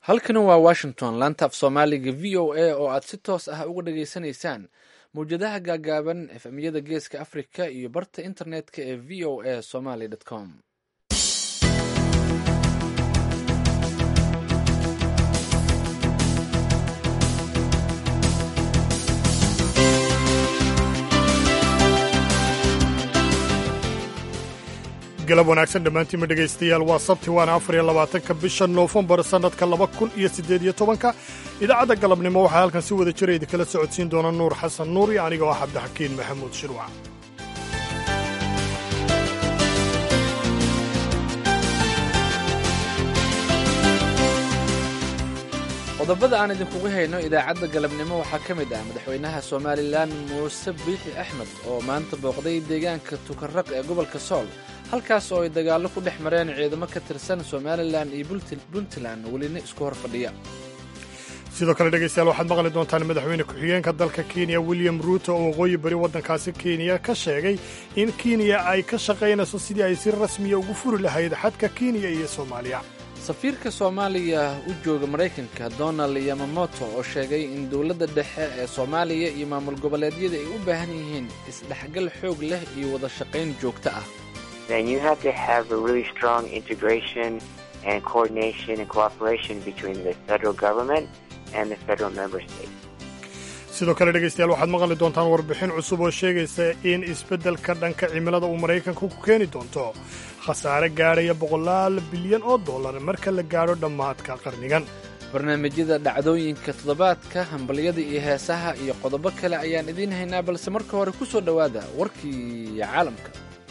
halkani waa washington laanta af soomaaliga v o a oo aad si toos ah uga dhageysanaysaan mawjadaha gaagaaban efemyada geeska africa iyo barta internetka ee v o a somaly com. galab wanaagsan dhammaantiinma dhegaystayaal waa sabti waana 24 bisha noofembar sannadka 2018 idaacadda galabnimo waxaa halkan si wada jira idinkala socodsiin doona nuur xasan nuur iyo aniga oo cabdixakiin maxamuud shirwac. qodobada aan idinkugu hayno idaacadda galabnimo waxaa ka mid ah madaxweynaha somalilan muuse biixi axmed oo maanta booqday deegaanka tukarraq ee gobolka sool halkaas oo ay dagaallo ku dhex mareen ciidamo ka tirsan somalilan iyo puntland welina isku hor fadhiya. sidoo kale dhegaystayaal waxaad maqli doontaan madaxweyne ku-xigeenka dalka kenya william ruuto oo waqooyi bari waddankaasi kenya ka sheegay in kenya ay ka shaqaynayso sidii ay si rasmiya ugu furi lahayd xadka kenya iyo soomaaliya. safiirka soomaaliya u jooga maraykanka donald yamamoto oo sheegay in dowladda dhexe ee soomaaliya iyo maamul goboleedyada ay u baahan yihiin isdhexgal xoog leh iyo wada shaqayn joogto ah. Then you have to have a really strong integration and coordination and cooperation between the federal government and the federal member states. sidoo kale dhegaystayaal waxaad maqli doontaan warbixin cusub oo sheegaysa in isbeddelka dhanka cimilada uu maraykanku ku keeni doonto khasaare gaadhaya $100 bilyan marka la gaadho dhammaadka qarnigan. barnaamijyada dhacdooyinka toddobaadka hambalyada iyo heesaha iyo qodobo kale ayaan idiin haynaa balse marka hore ku soo dhowaada warkii caalamka.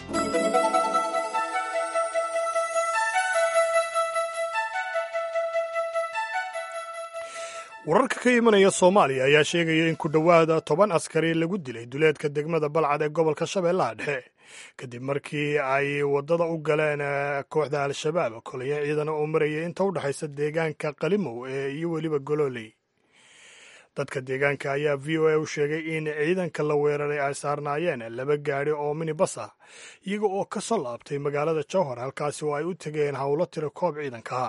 wararka ka imanaya soomaaliya ayaa sheegaya in ku dhowaada 10 askari lagu dilay duleedka degmada balcad ee gobolka shabeellaha dhexe kadib markii ay waddada u galeen kooxda al-shabaab kolaya ciidana oo marayay inta u dhexaysa deegaanka qalimow iyo weliba gololey. dadka deegaanka ayaa v o a u sheegay in ciidanka la weeraray ay saarnaayeen 2 gaadhi oo minibas ah iyaga oo ka soo laabtay magaalada jowhar halkaasi oo ay u tegeen howlo tiro koob ciidanka.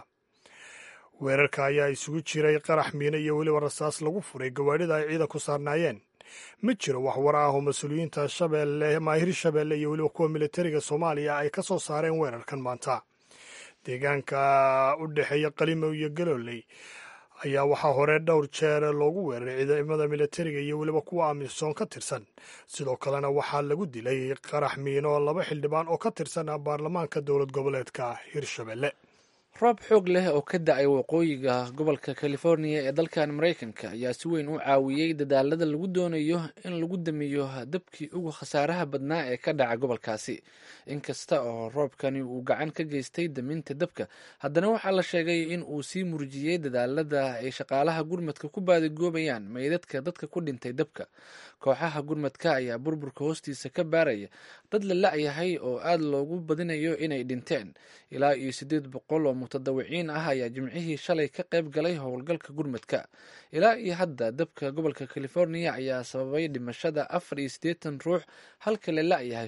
weerarka ayaa isugu jiray qarax miino iyo weliba rasaas lagu furay gawaadhida ay ciidanku saarnaayeen. ma jiro wax war ah oo mas-uuliyiinta maahir shabeelle iyo weliba kuwa militariga soomaaliya ay ka soo saareen weerarkan maanta. deegaanka u dhexeeya qalimow iyo galooley ayaa waxaa hore dhowr jeer loogu weeraray ciidamada militariga iyo weliba kuwa amisom ka tirsan. sidoo kalena waxaa lagu dilay qarax miino 2 xildhibaan oo ka tirsan baarlamaanka dowlad goboleedka hirshabelle. roob xoog leh oo ka da-ay waqooyiga gobolka californiya ee dalkan maraykanka ayaa si weyn u caawiyey dadaalada lagu doonayo in lagu damiyo dabkii ugu khasaaraha badnaa ee ka dhaca gobolkaasi. inkasta oo roobkani uu gacan ka geystay daminta dabka haddana waxaa la sheegay in uu sii murjiyey dadaalada ay shaqaalaha gurmadka ku baadigoobayaan meydadka dadka ku dhintay dabka. kooxaha gurmadka ayaa burburka hoostiisa ka baaraya dad la la-yahay oo aad loogu badinayo inay dhinteen. ilaa iyo 800 oo mutadawiciin ah ayaa jimcihii shalay ka qayb galay howlgalka gurmadka. ilaa iyo hadda dabka gobolka californiya ayaa sababay dhimashada 84 ruux halka la la-yahay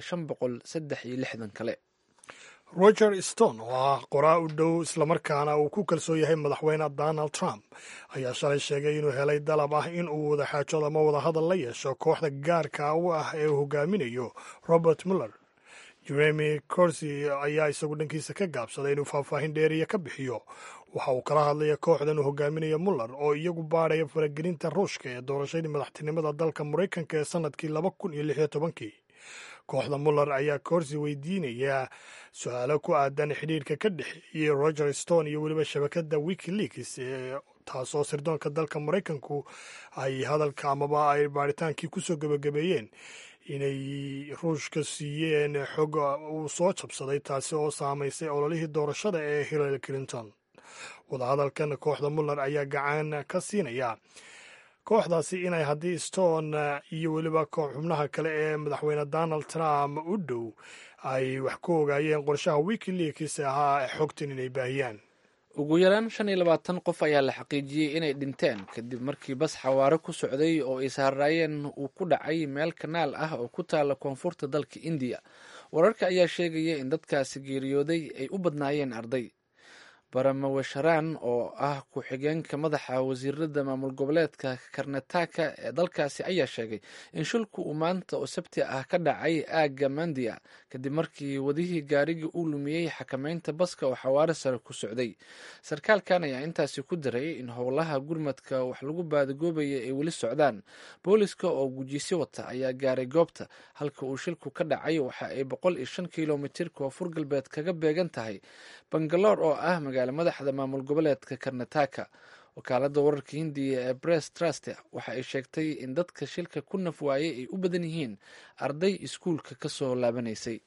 563 kale. roger stone oo ah qoraa u dhow islamarkaana uu ku kalsoon yahay madaxweyne donald trump ayaa shalay sheegay inuu helay dalab ah in uu wada xaajood ama wada hadal la yeesho kooxda gaarka u ah ee uu hogaaminayo robert muller. jeremy corsi ayaa isagu dhankiisa ka gaabsaday inuu faahfaahin dheeriya ka bixiyo. waxa uu kala hadlaya kooxdan uu hogaaminayo muller oo iyagu baadhaya faragelinta ruushka ee doorashadii madaxtinimada dalka maraykanka ee sannadkii 2016. kooxda muller ayaa corsi weydiinaya su-aalo ku aadan xidhiirka ka dhexeeyey roger stone iyo weliba shabakadda wikileaks taasoo sirdoonka dalka maraykanku ay hadalka amaba ay baadhitaankii kusoo gebagabeeyeen inay ruushka siiyeen xog uu soo jabsaday taasi oo saamaysay ololihii doorashada ee hillary clinton. wadahadalkan kooxda muller ayaa gacan ka siinaya kooxdaasi inay haddii stone iyo weliba xubnaha kale ee madaxweyne donald trump u dhow ay wax ku ogaayeen qorshaha wikileaks ahaa xogtan inay baahiyaan. ugu yaraan 25 qof ayaa la xaqiijiyey inay dhinteen kadib markii bas xawaare ku socday oo ay saaraayeen uu ku dhacay meel kanaal ah oo ku taala koonfurta dalka indiya. wararka ayaa sheegaya in dadkaasi geeriyooday ay u badnaayeen arday. baramawasharaan oo ah ku-xigeenka madaxa wasiirada maamul goboleedka karnataka ee dalkaasi ayaa sheegay in shilku uu maanta oo sabti ah ka dhacay aagga mandia kadib markii wadihii gaarigii uu lumiyey xakameynta baska oo xawaare sare ku socday. sarkaalkan ayaa intaasi ku daray in howlaha gurmadka wax lagu baadagoobaya ay weli socdaan. booliska oo gujisyo wata ayaa gaaray goobta halka uu shilku ka dhacay. waxa ay 105 kilomitir koonfur galbeed kaga beegan tahay Bangalore oo ah magaalo madaxda maamul goboleedka Karnataka. wakaalada wararka Hindiya ee Press Trust waxa ay sheegtay in dadka shilka ku naf waayay ay u badan yihiin arday iskuulka ka soo laabanaysay.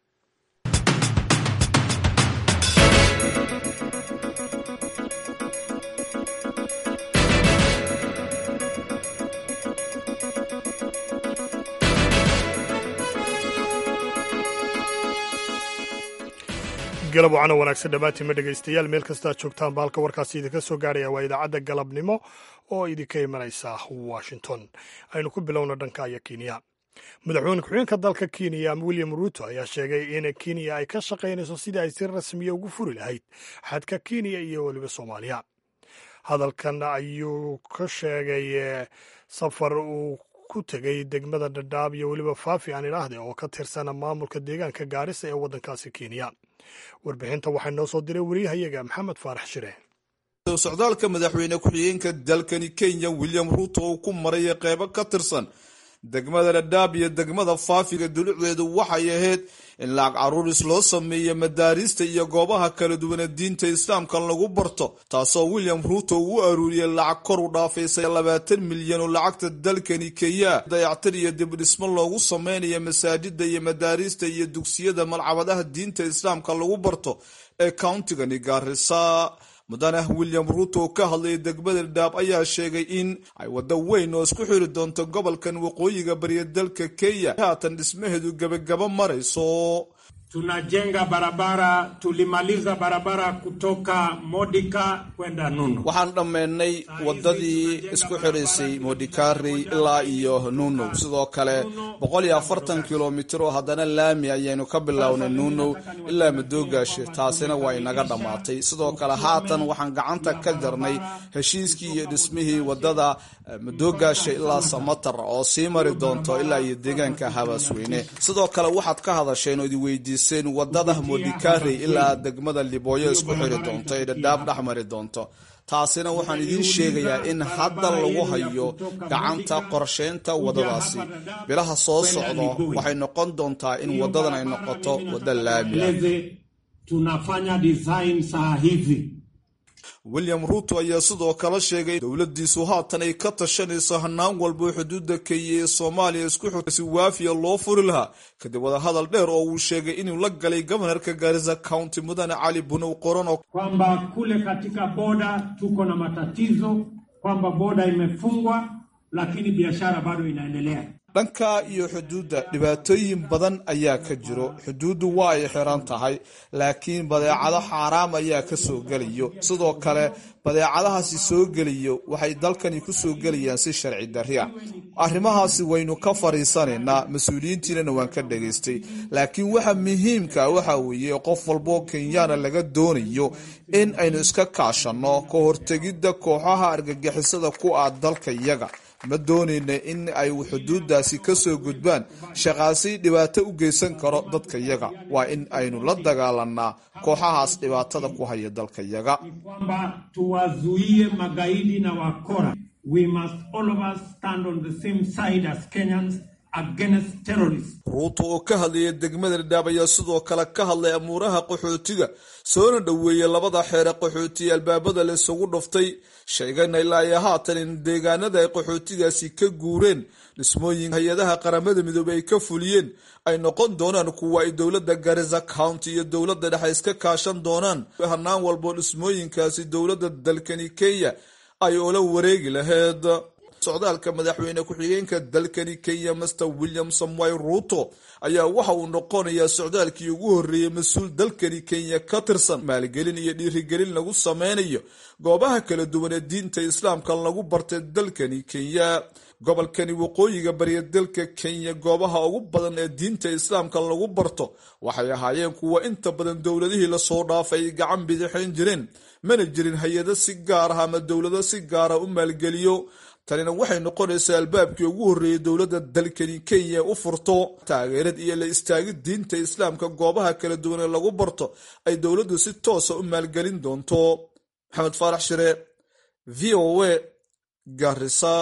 galab wacana wanaagsan dhammaantiin ma dhegaystayaal meel kastaa joogtaan baalka warkaasi idinka soo gaaraya waa idaacadda galabnimo oo idinka imanaysa washington. aynu ku bilowno dhanka iyo kenya. madaxweyne ku-xigeenka dalka kenya william ruto ayaa sheegay in kenya ay ka shaqaynayso sidii ay si rasmiya ugu furi lahayd xadka kenya iyo weliba soomaaliya. hadalkan ayuu ka sheegay safar uu ku tegay degmada dhadhaab iyo weliba faafi aan idhaahde oo ka tirsana maamulka deegaanka gaarisa ee waddankaasi kenya. warbixinta waxaa noo soo diray wariyahayaga maxamed faarax shire. socdaalka madaxweyne ku-xigeenka dalkani kenya william ruto uu ku maray qeybo ka tirsan degmada dhadhaab iyo degmada faafiga dulucdeedu waxay ahayd in lacag caruuris loo sameeyo madaarista iyo goobaha kala duwana diinta islaamka lagu barto, taasoo william ruto uu aruuriyey lacag kor u dhaafaysa 20 milyan oo lacagta dalkani kenya dayactir iyo dibdhismo loogu sameynayo masaajida iyo madaarista iyo dugsiyada malcabadaha diinta islaamka lagu barto ee countigani Garissa. mudane william ruto ka hadlayay degmada dhadhaab ayaa sheegay in ay wado weyn oo isku xiri doonto gobolkan waqooyiga bariya dalka kenya haatan dhismaheedu gabagaba marayso. tunajenga barabara, tulimaliza barabara kutoka Modika kwenda Nunu. waxaan dhammeynay wadadii isku xiraysay Modikari ilaa iyo Nunu. sidoo kale 140 kilomitir oo haddana laami ayaynu ka bilownay Nunu ilaa Madoogaashe, taasina waa inaga dhammaatay. sidoo kale haatan waxaan gacanta ka jarnay heshiiskii iyo dhismihii wadada Madoogaashe ilaa Samatar oo sii mari doonto ilaa iyo deegaanka Habasweyne. sidoo kale waxaad ka hadasheen oo weydiiseen wadada Modikari ilaa degmada Libooyo isku xiri doonto ee Dhadhaab dhexmari doonto. taasina waxaan idiin sheegayaa in hadda lagu hayo gacanta qorsheynta wadadaasi. bilaha soo socdo waxay noqon doontaa in wadadan ay noqoto wada laami. tunafanya design saa hivi. william ruto ayaa sidoo kale sheegay dowladiisu haatan ay ka tashanayso hanaan walba xuduuda kenya ee Soomaaliya isku xirta si waafiya loo furi lahaa kadib wada hadal dheer oo uu sheegay inuu la galay governorka Garissa County mudane Ali Bunow Qorono kwamba kule katika boda tuko na matatizo, kwamba boda imefungwa lakini biashara bado inaendelea. dhanka iyo xuduudda dhibaatooyin badan ayaa ka jiro. xuduuddu waa ay xiran tahay laakiin badeecado xaaraam ayaa ka soo gelayo. sidoo kale badeecadahaasi soo gelayo waxay dalkani ku soo gelayaan si sharci darri ah. arrimahaasi waynu ka fariisanaynaa, mas-uuliyiintiina waan ka dhageystay. laakiin waxa muhiimka waxa weeye qof walbo Kenyaana laga doonayo in aynu iska kaashano ka hortagidda kooxaha argagixisada ku ah dalka iyaga. ma doonayna in ay xuduudaasi ka soo gudbaan shaqaasi dhibaato u geysan karo dadka iyaga. waa in aynu la dagaalanaa kooxahaas dhibaatada ku haya dalka iyaga. kwamba tuwazuie magaidi na wakora. We must all of us stand on the same side as Kenyans against terrorists. ruto oo ka hadlayay degmada Dhadhaab ayaa sidoo kale ka hadlay amuuraha qaxootiga, soona dhaweeyay labada xeer qaxootiga albaabada la isugu dhuftay, sheegayna ilaa haatan in deegaanada ay qaxootigaasi ka guureen dhismooyin hay'adaha qaramada midoobay ay ka fuliyeen ay noqon doonaan kuwa ay dowladda Garissa County iyo dowladda dhexe iska kaashan doonaan hanaan walbo dhismooyinkaasi dowladda dalkani Kenya ay ula wareegi lahayd. socdaalka madaxweyne ku-xigeenka dalkani Kenya Mr William Samoei Ruto ayaa waxa uu noqonayaa socdaalkii ugu horeeyay mas'uul dalkani Kenya ka tirsan maalgelin iyo dhiirigelin lagu sameynayo goobaha kala duwan ee diinta islaamka lagu bartay dalkani Kenya. gobolkani waqooyiga bariya dalka Kenya goobaha ugu badan ee diinta islaamka lagu barto waxay ahaayeen kuwa inta badan dowladihii la soo dhaafay gacan bidixin jireen mana jirin hay'ado si gaar ah ama dowlado si gaar ah u maalgeliyo tanina waxay noqonaysaa albaabkii ugu horreeyay dowladda dalkani Kenya u furto taageerad iyo la istaagid diinta islaamka goobaha kala duwan ee lagu barto ay dowladdu si toos ah u maalgelin doonto. Maxamed Faarax Shire, VOA, Garissa.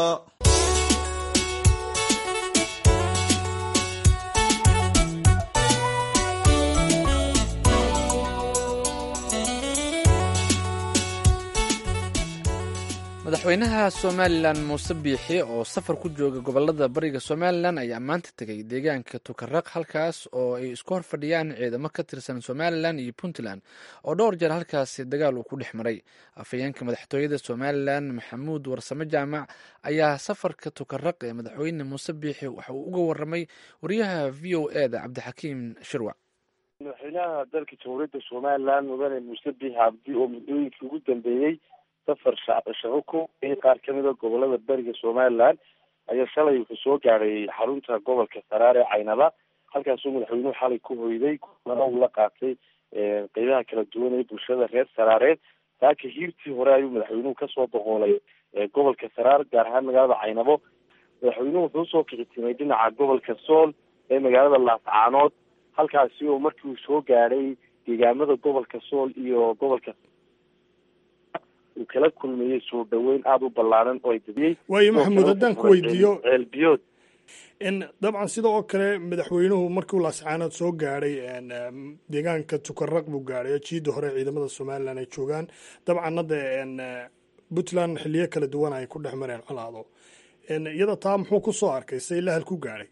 madaxweynaha Somaliland Muuse Biixi oo safar ku jooga gobolada bariga Somaliland ayaa maanta tagay deegaanka Tukaraq halkaas oo ay isku hor fadhiyaan ciidamo ka tirsan Somaliland iyo Puntland oo dhowr jeer halkaasi dagaal uu ku dhex maray. Afhayeenka madaxtooyada Somaliland Maxamuud Warsame Jaamac ayaa safarka Tukaraq ee madaxweyne Muuse Biixi waxa uu uga warramay wariyaha VOA-da Cabdixakiim Shirwac. madaxweynaha dalka jamhuuriyadda Somaliland mudane Muuse Biixi Cabdi oo muddooyinkii ugu dambeeyay safar shaqo ku qaar ka mid ah gobolada bariga Somaliland ayaa shalay ku soo gaaray xarunta gobolka Saraare Caynaba halkaas oo madaxweynuhu xalay ku hoyday kulana uu la qaatay qeybaha kala duwan ee bulshada reer Saraare taaka hiirtii hore ayuu madaxweynuhu ka soo boqolay gobolka Saraare gaar ahaan magaalada Caynabo madaxweynuhu wuxuu soo kicitimay dhinaca gobolka Sool ee magaalada Laascaanood halkaasi oo markii uu soo gaaray deegaamada gobolka Sool iyo gobolka uu kala kulmayay soo dhaweyn aad u ballaaran oo ay dadiyay waayo Maxamuud haddaan ku weydiiyo ceelbiyood in dabcan sidoo kale madaxweynuhu markii uu Laascaanood soo gaaray deegaanka Tukaraq buu gaaray jiida hore ciidamada Somaliland ay joogaan dabcan hadda Puntland xilliyo kala duwan ay ku dhex mareen colaado iyada taa muxuu ku soo arkay say la hal ku gaaray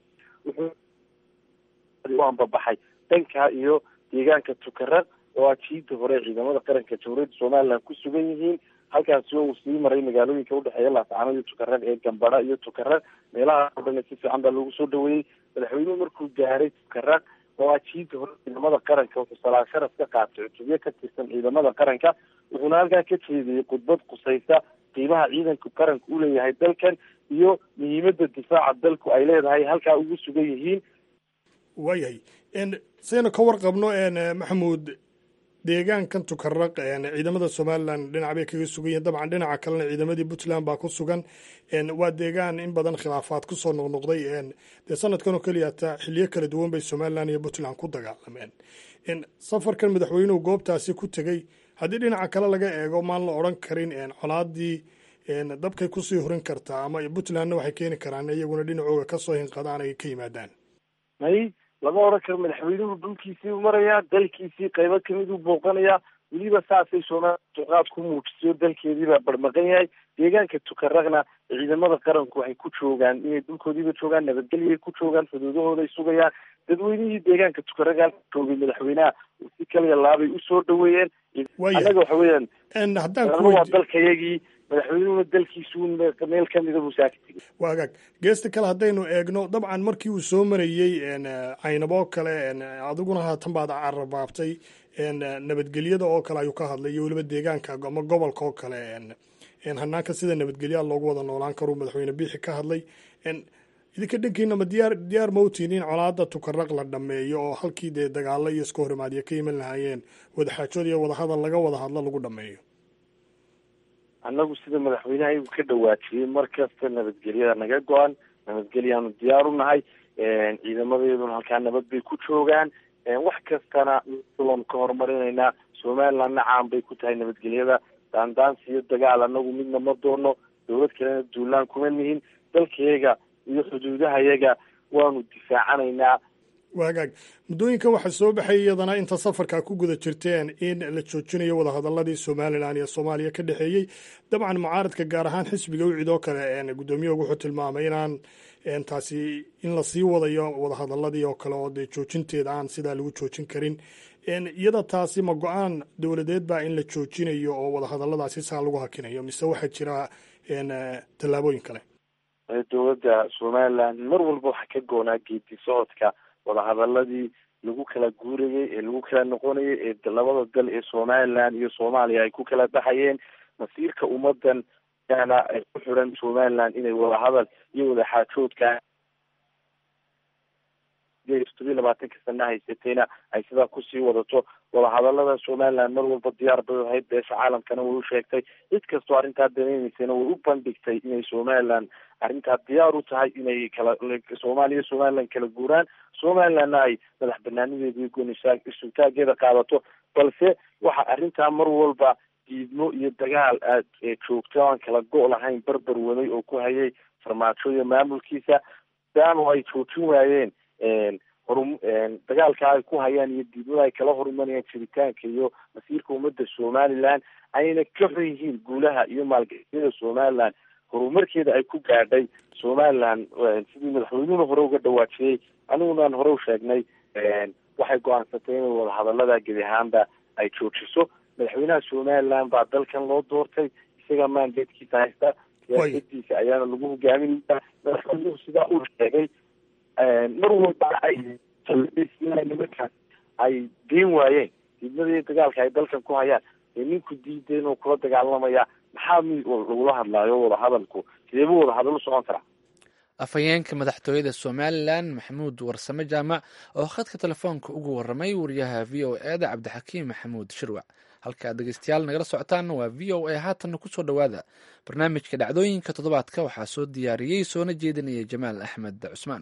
waan babaxay dhanka iyo deegaanka Tukaraq oo jiida hore ciidamada qaranka jamhuuriyadda Somaliland ku sugan yihiin halkaas oo uu sii maray magaalooyinka u dhaxeeya Laascaanood iyo Tukaraq ee Gambara iyo Tukaraq meelaha oo dhan si fiican baa lagu soo dhaweeyay madaxweynuhu markuu gaaray Tukaraq oo jiida hore ciidamada qaranka wuxuu salaad sharaf ka qaatay cutubyo ka tirsan ciidamada qaranka wuxuuna halkaa ka jeediyay khudbad qusaysa qiimaha ciidanka qaranka u leeyahay dalkan iyo muhiimadda difaaca dalku ay leedahay halkaa ugu sugan yihiin waayahay sayna ka warqabno Maxamuud deegaankan Tukaraq ciidamada Somaliland dhinac bay kaga sugan yihiin dabcan dhinaca kalena ciidamadii Puntland baa ku sugan waa deegaan in badan khilaafaad ku soo noqnoqday de sanadkan oo kaliya ta xilliyo kala duwan bay Somaliland iyo Puntland ku dagaalameen safarkan madaxweynuhu goobtaasi ku tagay haddii dhinaca kale laga eego maan la odhan karin colaadii dabkay kusii horin kartaa ama Puntlandna waxay keeni karaan iyaguna dhinacooga kasoo hinqadaan ay ka yimaadaan lama oran karo madaxweynuhu dhulkiisii u marayaa dalkiisii qaybo kamid u booqanayaa weliba saasay Soomaaliya ku muujiso dalkeediibaa barmaqan yahay deegaanka Tukaraqna ciidamada qaranku waxay ku joogaan inay dhulkoodiiba joogaan nabadgelyo ku joogaan xuduudahooda ay sugayaan dadweynihii deegaanka Tukaraq joogay madaxweynaha si kaliya laabay u soo dhaweeyeen anaga waxa weeyaan haddaan waa dalkayagii madaxweynuhu dalkiisu meel kamida buu saakay waagaag geesta kale haddaynu eegno dabcan markii uu soo marayey Caynabo kale adiguna haatan baad carrabaabtay nabadgelyada oo kale ayuu ka hadlay iyo weliba deegaanka ama gobolka oo kale hanaanka sida nabadgelyaha loogu wada noolaan karo madaxweyne Biixi ka hadlay idinka dhankiina ma diyaar mawtiin in colaada Tukaraq la dhameeyo oo halkii dee dagaalo iyo isku horimaadyo ka iman lahaayeen wadaxaajood iyo wadahadal laga wada hadlo lagu dhameeyo annagu sida madaxweynaha igu ka dhawaajiyay markasta nabadgelyada naga go-an nabadgelyaanu diyaar u nahay ciidamadeeduna halkaa nabad bay ku joogaan wax kastana loon ka horumarinaynaa Somalilandna caan bay ku tahay nabadgelyada daandaansi iyo dagaal annagu midna ma doono dowlad kalena duulaan kuma nihin dalkayaga iyo xuduudahayaga waanu difaacanaynaa waagaag muddooyinkan waxaa soo baxay iyadana inta safarka ku guda jirteen in la joojinayo wadahadaladii Somaliland iyo Soomaaliya ka dhexeeyay dabcan mucaaradka gaar ahaan xisbiga u cidoo kale gudoomiyuhu wuxuu tilmaamay inaan taasi in la sii wadayo wadahadaladii oo kale oo dee joojinteeda aan sidaa lagu joojin karin iyada taasi ma go-aan dowladeed baa in la joojinayo oo wadahadaladaasi saa lagu hakinayo mise waxaa jira tallaabooyin kale dowladda Somaliland mar walba waxa ka goonaa geedi socodka wadahadaladii lagu kala guurayay ee lagu kala noqonayay ee labada dal ee Somaliland iyo Soomaaliya ay ku kala baxayeen masiirka ummadan yaana ay ku xiran somaliland inay wadahadal iyo wadaxaajoodka labaatanka sana haysatayna ay sidaa kusii wadato. wadahadalada somaliland mar walba diyaar bay ahayd, beesha caalamkana way u sheegtay, cid kastoo arrintaa daneyneysana way u bandhigtay inay somaliland arrintaa diyaar u tahay inay kala soomaaliya somaliland kala guuraan, somalilandna ay madax banaanideeda iyo gooniisutaageeda qaadato. balse waxa arrintaa mar walba diidmo iyo dagaal aad joogto aan kala go' lahayn barbar waday oo ku hayay farmaajo iyo maamulkiisa, daama ay joojin waayeen dagaalka ay ku hayaan iyo diidmada ay kala horumarayaan jiritaanka iyo masiirka ummadda somaliland, ayna ka xun yihiin guulaha iyo maalgashiyada somaliland horumarkeeda ay ku gaadhay. somaliland sidii madaxweynuhuna hore uga dhawaajiyey, anigunan hore u sheegnay, waxay go-aansatay inay wadahadalada gebi ahaanba ay joojiso. madaxweynaha somaliland baa dalkan loo doortay, isaga mandatekiisa haysta, siyaasadiisa ayaana lagu hogaaminaya. madaxweynuhu sidaa uu sheegay mar walba markaas ay geen waayeen diidmadii dagaalka ay dalkan ku hayaan, ninku diideen oo kula dagaalamaya, maxaa lagula hadlaayo wadahadalku, sideeba wadahadal u socon karaa? afhayeenka madaxtooyada somalilan maxamuud warsame jaamac oo khadka telefoonka ugu waramay wariyaha v o e da cabdixakiim maxamuud shirwac. halka aad dhegeystayaal nagala socotaan waa v o a. haatanna kusoo dhowaada barnaamijka dhacdooyinka toddobaadka, waxaa soo diyaariyey soona jeedinaya jamaal axmed cusmaan.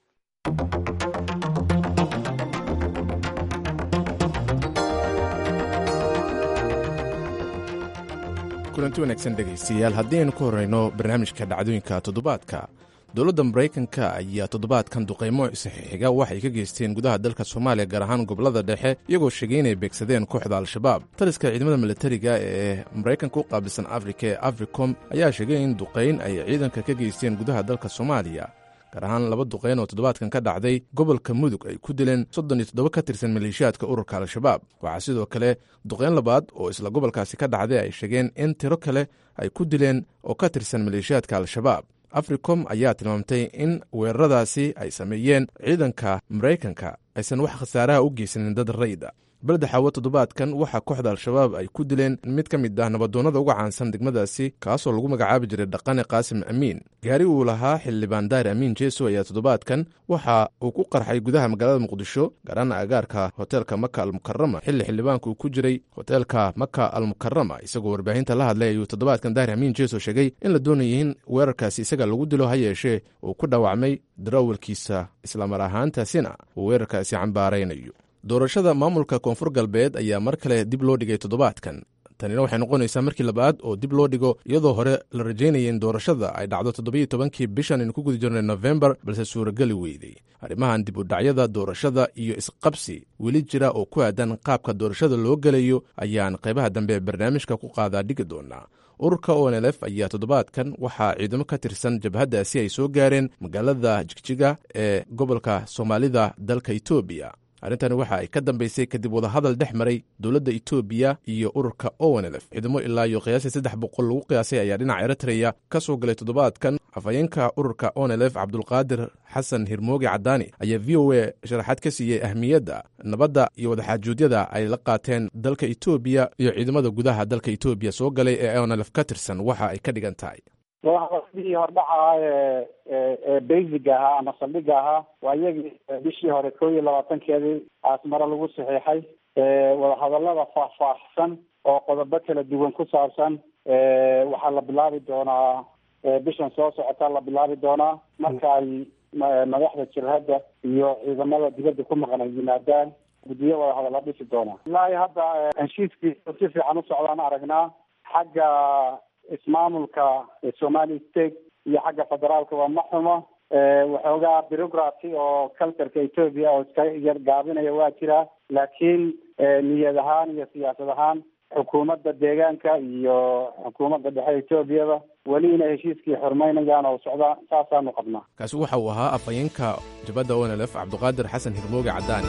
kulanti wanaagsan dhegaystayaal, haddii aynu ka horreyno barnaamijka dhacdooyinka toddobaadka, dowladda maraykanka ayaa toddobaadkan duqaymo saxiixiga waxay ka geysteen gudaha dalka soomaaliya, gaar ahaan gobollada dhexe, iyagoo sheegay inay beegsadeen kooxda al-shabaab. taliska ciidamada militariga ee maraykanka u qaabilsan afrika ee africom ayaa sheegay in duqayn ay ciidanka ka geysteen gudaha dalka soomaaliya, gaar ahaan 2 duqayn oo toddobaadkan ka dhacday gobolka mudug ay ku dileen 37 ka tirsan maleeshiyaadka ururka al-shabaab. waxaa sidoo kale duqayn labaad oo isla gobolkaasi ka dhacday ay sheegeen in tiro kale ay ku dileen oo ka tirsan maleeshiyaadka al-shabaab. africom ayaa tilmaamtay in weeraradaasi ay sameeyeen ciidanka maraykanka aysan wax khasaaraha u geysanin dad rayda. balda xaawo toddobaadkan waxaa kooxda al-shabaab ay ku dileen mid ka mid ah nabadoonnada uga caansan degmadaasi, kaasoo lagu magacaabi jiray dhaqane qaasim amiin. gaari uu lahaa xildhibaan daahir amiin jeeso ayaa toddobaadkan waxa uu ku qarxay gudaha magaalada muqdisho, gaarana agaarka hoteelka maka almukarama, xilli xildhibaanka uu ku jiray hoteelka maka almukarama. isagoo warbaahinta la hadlay ayuu toddobaadkan daahir amiin jeeso sheegay in la doonayay in weerarkaasi isaga lagu dilo, ha yeeshee uu ku dhaawacmay darawalkiisa, islamar ahaantaasina uu weerarkaasi cambaaraynayo. doorashada maamulka koonfur galbeed ayaa mar kale dib loo dhigay toddobaadkan. tanina waxay noqonaysaa markii labaad oo dib loo dhigo, iyadoo hore la rajaynaya in doorashada ay dhacdo 17kii bishan aynu ku guda jirnay nofembar, balse suurageli weyday. arrimahan dib u dhacyada doorashada iyo isqabsi weli jira oo ku aadan qaabka doorashada loo gelayo ayaan qaybaha dambe ee barnaamijka ku qaadaa dhigi doonaa. ururka onlf ayaa toddobaadkan waxaa ciidamo ka tirsan jabhaddaasi ay soo gaareen magaalada jigjiga ee gobolka soomaalida dalka etoobiya. arrintani waxa ay ka dambaysay kadib wadahadal dhex maray dowladda etoobiya iyo ururka onlf. ciidamo ilaa iyo qiyaasii 300 lagu qiyaasay ayaa dhinaca eritreya ka soo galay toddobaadkan. afhayeenka ururka onlf cabdulqaadir xasan hirmooge cadaani ayaa v o a sharaxaad ka siiyey ahmiyadda nabadda iyo wadaxaajuudyada ay la qaateen dalka etoobiya iyo ciidamada gudaha dalka etoobiya soo galay ee onlf ka tirsan waxa ay ka dhigan tahay. sidii hordhaca ee basic ahaa ama saldhiga ahaa waa iyagii bishii hore 21keedii aasmaro lagu saxiixay wadahadalada faahfaahsan oo qodobo kala duwan ku saabsan. waxaa la bilaabi doonaa bishan soo socota la bilaabi doonaa marka ay madaxda jabhadda iyo ciidamada dibadda ku maqan ay yimaadaan, guddiyo wadahadal la dhisi doonaa. ilaahi hadda heshiiskiisa si fiican u socdaan aragnaa. xagga ismaamulka somali state iyo xagga federaalka waa ma xumo. waxoogaa bureaucracy oo cultureka etoobiya oo iska yar gaabinaya waa jiraa, laakiin niyad ahaan iyo siyaasad ahaan xukuumadda deegaanka iyo xukuumadda dhexe etoobiyada weli inay heshiiskii xurmaynayaan oo socdaan, saasaanu qabnaa. kaasi waxa uu ahaa afhayeenka jabhadda onlf cabdiqaadir xasan hirmooge cadaani.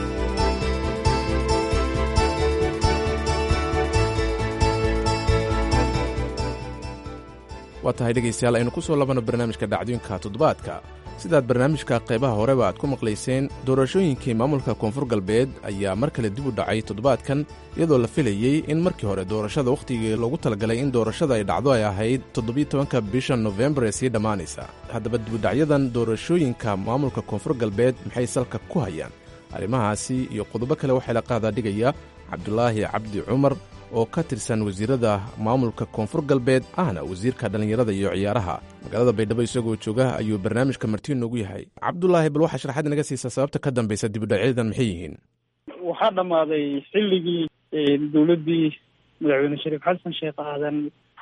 waa tahay dhegaystayaal, aynu ku soo labano barnaamijka dhacdooyinka toddobaadka. sidaad barnaamijka qaybaha horeba aad ku maqlayseen doorashooyinkii maamulka koonfur galbeed ayaa mar kale dib u dhacay toddobaadkan iyadoo la filayey in markii hore doorashada wakhtigii loogu talagalay in doorashada ay dhacdo ay ahayd 17 bisha nofembar ee sii dhammaanaysa. haddaba dibudhacyadan doorashooyinka maamulka koonfur galbeed maxay salka ku hayaan? arrimahaasi iyo qodobo kale waxaa la qaadaa dhigaya cabdulaahi cabdi cumar oo ka tirsan wasiirada maamulka koonfur galbeed ahna wasiirka dhallinyarada iyo ciyaaraha magaalada baydhabo isagoo jooga ayuu barnaamijka marti noogu yahay. cabdulaahi, bal waxaa sharaxaad inaga siisaa sababta ka dambaysa dibudhacyadan maxay yihiin? waxaa dhammaaday xilligii dowladdii madaxweyne shariif xasan sheekh aadan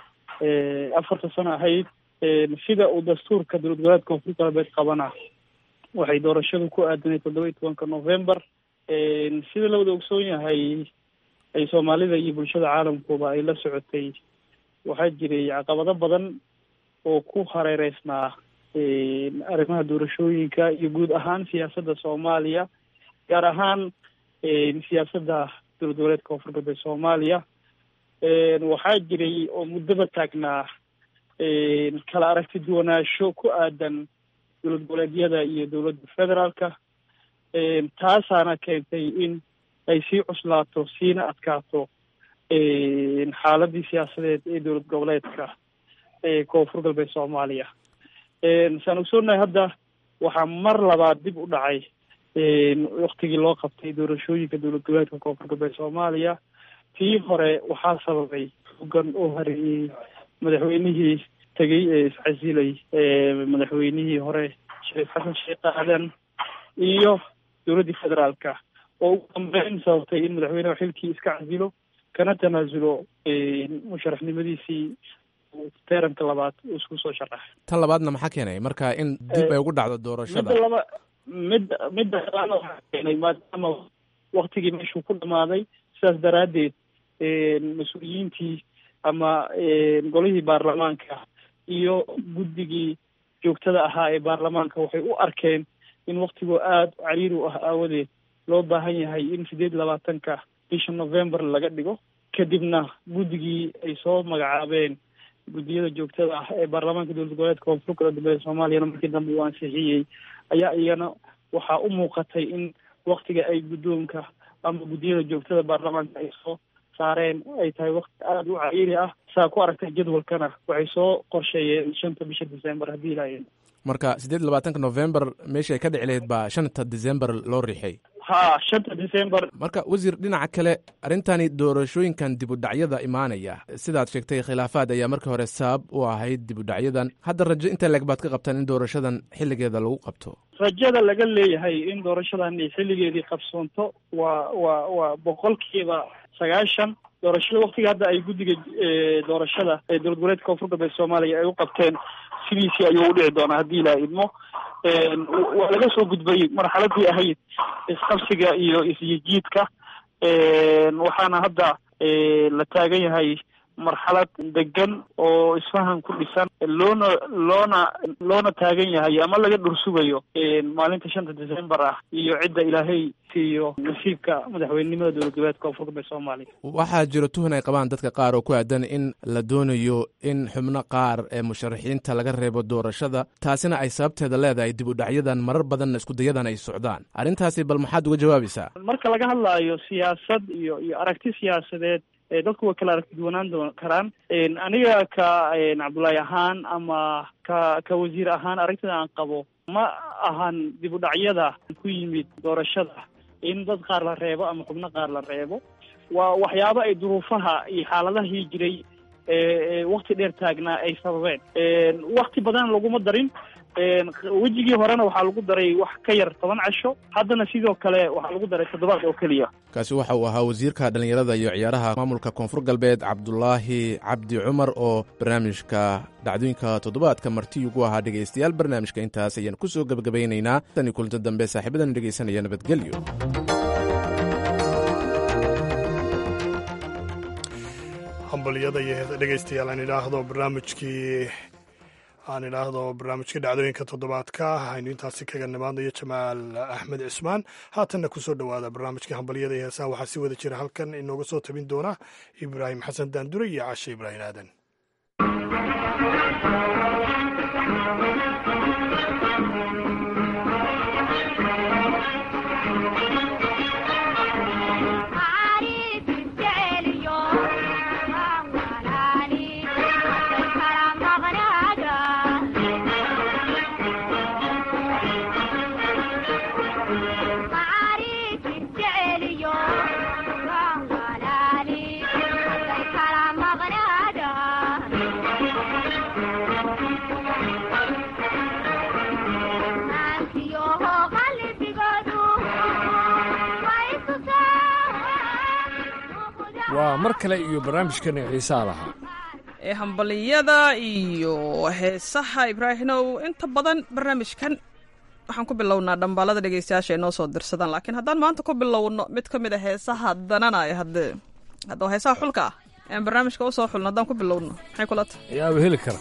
4 sano ahayd. sida uu dastuurka dowlad goboleedka koonfur galbeed qabana waxay doorashadu ku aadanay 17 November. sida la wada ogsoon yahay ay soomaalida iyo bulshada caalamkuba ay la socotay, waxaa jiray caqabado badan oo ku hareereysnaa arrimaha doorashooyinka iyo guud ahaan siyaasadda Soomaaliya, gaar ahaan siyaasadda dowlad goboleedka koonfur galbeed Soomaaliya. waxaa jiray oo muddaba taagnaa kala aragti duwanaansho ku aadan dowlad goboleedyada iyo dowladda federaalka. taasaana keentay in ay sii cuslaato siina adkaato xaaladii siyaasadeed ee dowlad goboleedka koonfur galbeed Soomaaliya. saan ogsoonahay hadda waxaa mar labaad dib u dhacay waktigii loo qabtay doorashooyinka dowlad goboleedka koonfur galbeed Soomaaliya. tii hore waxaa sababay hoggaan oo hareeyey madaxweynihii tegey ee iscasilay madaxweynihii hore shariif xasan sheekh aadan iyo dowladdii federaalka oo ugu dambeyn sababtay in madaxweyneha xilkii iska casilo kana tanaasulo musharaxnimadiisii teeranka labaad uu isku soo sharaxay. tan labaadna maxaa keenay marka in dib ay ugu dhacdo doorashada? midda labaadna waxaa keenay maadaama waktigii meeshuu ku dhamaaday. sidaas daraaddeed mas-uuliyiintii ama golihii baarlamaanka iyo guddigii joogtada ahaa ee baarlamaanka waxay u arkeen in waktigoo aada cariiri u ah aawadeed loo baahan yahay in 18 bisha November laga dhigo. kadibna guddigii ay soo magacaabeen guddiyada joogtada ah ee baarlamaanka dowlad goboleedka koonfur galbeed Soomaaliyana markii dambe uu ansixiyey ayaa iyana waxaa u muuqatay in waktiga ay guddoonka ama guddiyada joogtada baarlamaanka ay soo saareen ay tahay wakti aada u cariiri ah. saa ku aragtay jadwalkana waxay soo qorsheeyeen 5 bisha December haddii ilaahay. marka 18 November meesha ay ka dhici lahayd baa 5 December loo riixay. 5 December. marka wasiir, dhinaca kale arrintani doorashooyinkan dibudhacyada imaanaya sidaad sheegtay khilaafaad ayaa markii hore sabab u ahayd dibudhacyadan. hadda rajo inta leeg baad ka qabtaan in doorashadan xilligeeda lagu qabto? rajada laga leeyahay in doorashadan xilligeedii qabsoonto waa 90%. doorashada waktiga hadda ay guddiga doorashada ee dowlad goboleedka koonfur galbeed Soomaaliya ay u qabteen sidiisii ayuu u dhici doonaa haddii ilaa idmo. waa laga soo gudbay marxaladii ahayd isqabsiga iyo isjiidka. waxaana hadda la taagan yahay marxalad degan oo isfahan ku dhisan loona taagan yahay ama laga dhursugayo maalinta 5 December ah iyo cidda ilaahay siiyo nasiibka madaxweynenimada dowlad goboleedka koonfur galbeed Soomaaliya. waxaa jiro tuhun ay qabaan dadka qaar oo ku aadan in la doonayo in xubno qaar ee musharaxiinta laga reebo doorashada, taasina ay sababteeda leedahay dib u dhacyadan marar badanna iskudayadan ay socdaan. arrintaasi bal maxaad uga jawaabaysaa? marka laga hadlaayo siyaasad iyo aragti siyaasadeed dadku way kala aragti duwanaan karaan. aniga ka cabdulaahi ahaan ama ka wasiir ahaan aragtida aan qabo ma ahan dib u dhacyada ku yimid doorashada in dad qaar la reebo ama xubno qaar la reebo. waa waxyaabo ay duruufaha iyo xaaladahii jiray wakti dheer taagnaa ay sababeen. wakti badan laguma darin. wejigii horena waxaa lagu daray wax ka yar 10 casho. haddana sidoo kale waxaa lagu daray 7 oo keliya. kaasi waxa uu ahaa wasiirka dhallinyarada iyo ciyaaraha maamulka koonfur galbeed cabdulaahi cabdi cumar oo barnaamijka dhacdooyinka toddobaadka marti ugu ahaa. dhegaystayaal, barnaamijka intaas ayaan ku soo gebagabaynaynaa. tan iyo kulanti dambe saaxiibadan dhegaysanaya nabadgelyo. hambalyada iyo dhegaystayaal aan idhaahdo barnaamijkii dhacdooyinka toddobaadka aynu intaasi kaga nimaadnayo jamaal axmed cismaan. haatanna ku soo dhowaada barnaamijkii hambalyada iyo heesaha. waxaa si wada jira halkan inooga soo tabin doona ibraahim xasan daandure iyo cashe ibraahim aadan. waa mar kale iyo barnaamijkani xiisaha lahaa ee hambaliyada iyo heesaha. ibraahinow inta badan barnaamijkan waxaan ku bilownaa dhambaalada dhegeystayaasha ay noo soo dirsadaan, laakiin haddaan maanta ku bilowno mid ka mid a heesaha dananaya hadda heesaha xulka ah aan barnaamijka usoo xulno haddaan ku bilowno maxay kula tahay? yaaba heli kara.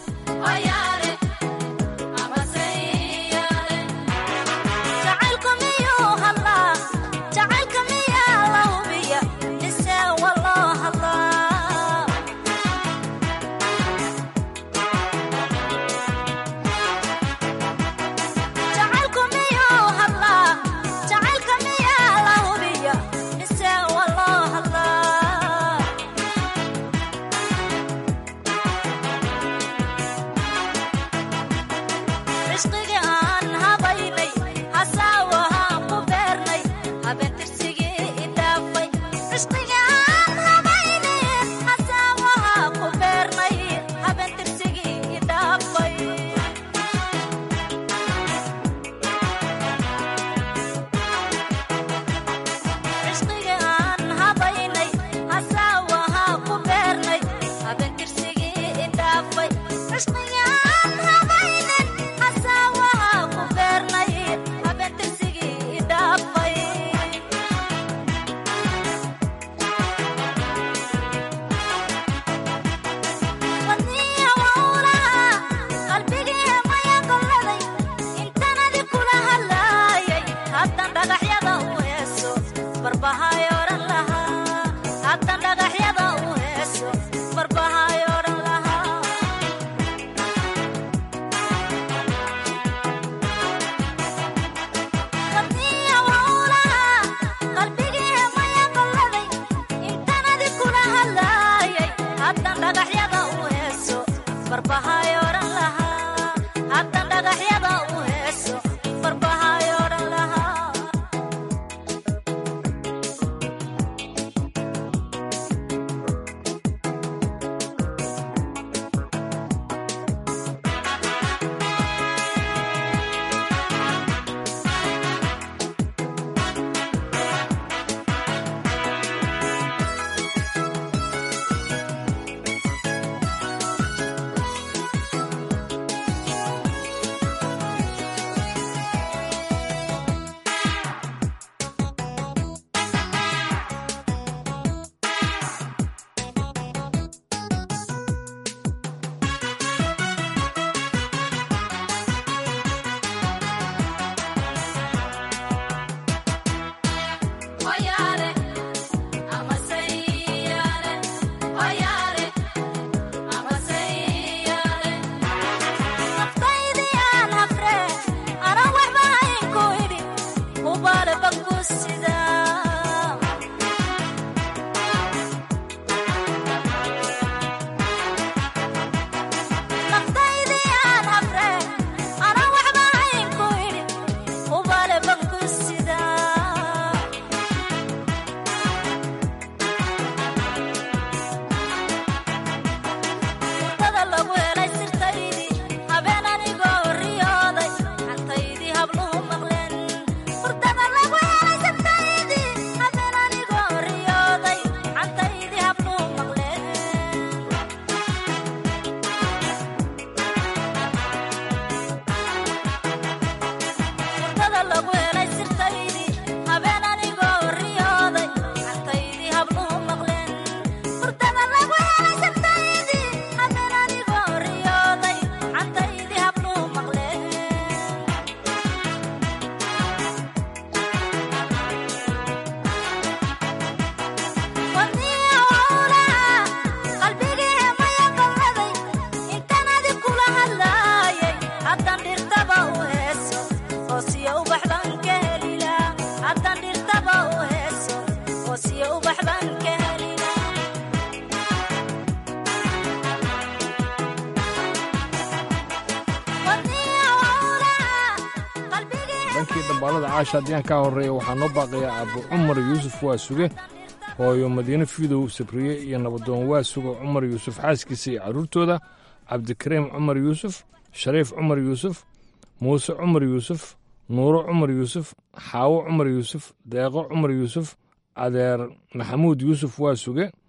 dambaalada caasha haddii aan kaa horreeya waxaa noo baaqayaa abu cumar yuusuf waa suge hooyo madiine fidow sabriye iyo nabadoon waa sugo cumar yuusuf xaaskiisa iyo carruurtooda cabdikariim cumar yuusuf shariif cumar yuusuf muuse cumar yuusuf nuuro cumar yuusuf xaawo cumar yuusuf deeqo cumar yuusuf adeer maxamuud yuusuf waa suge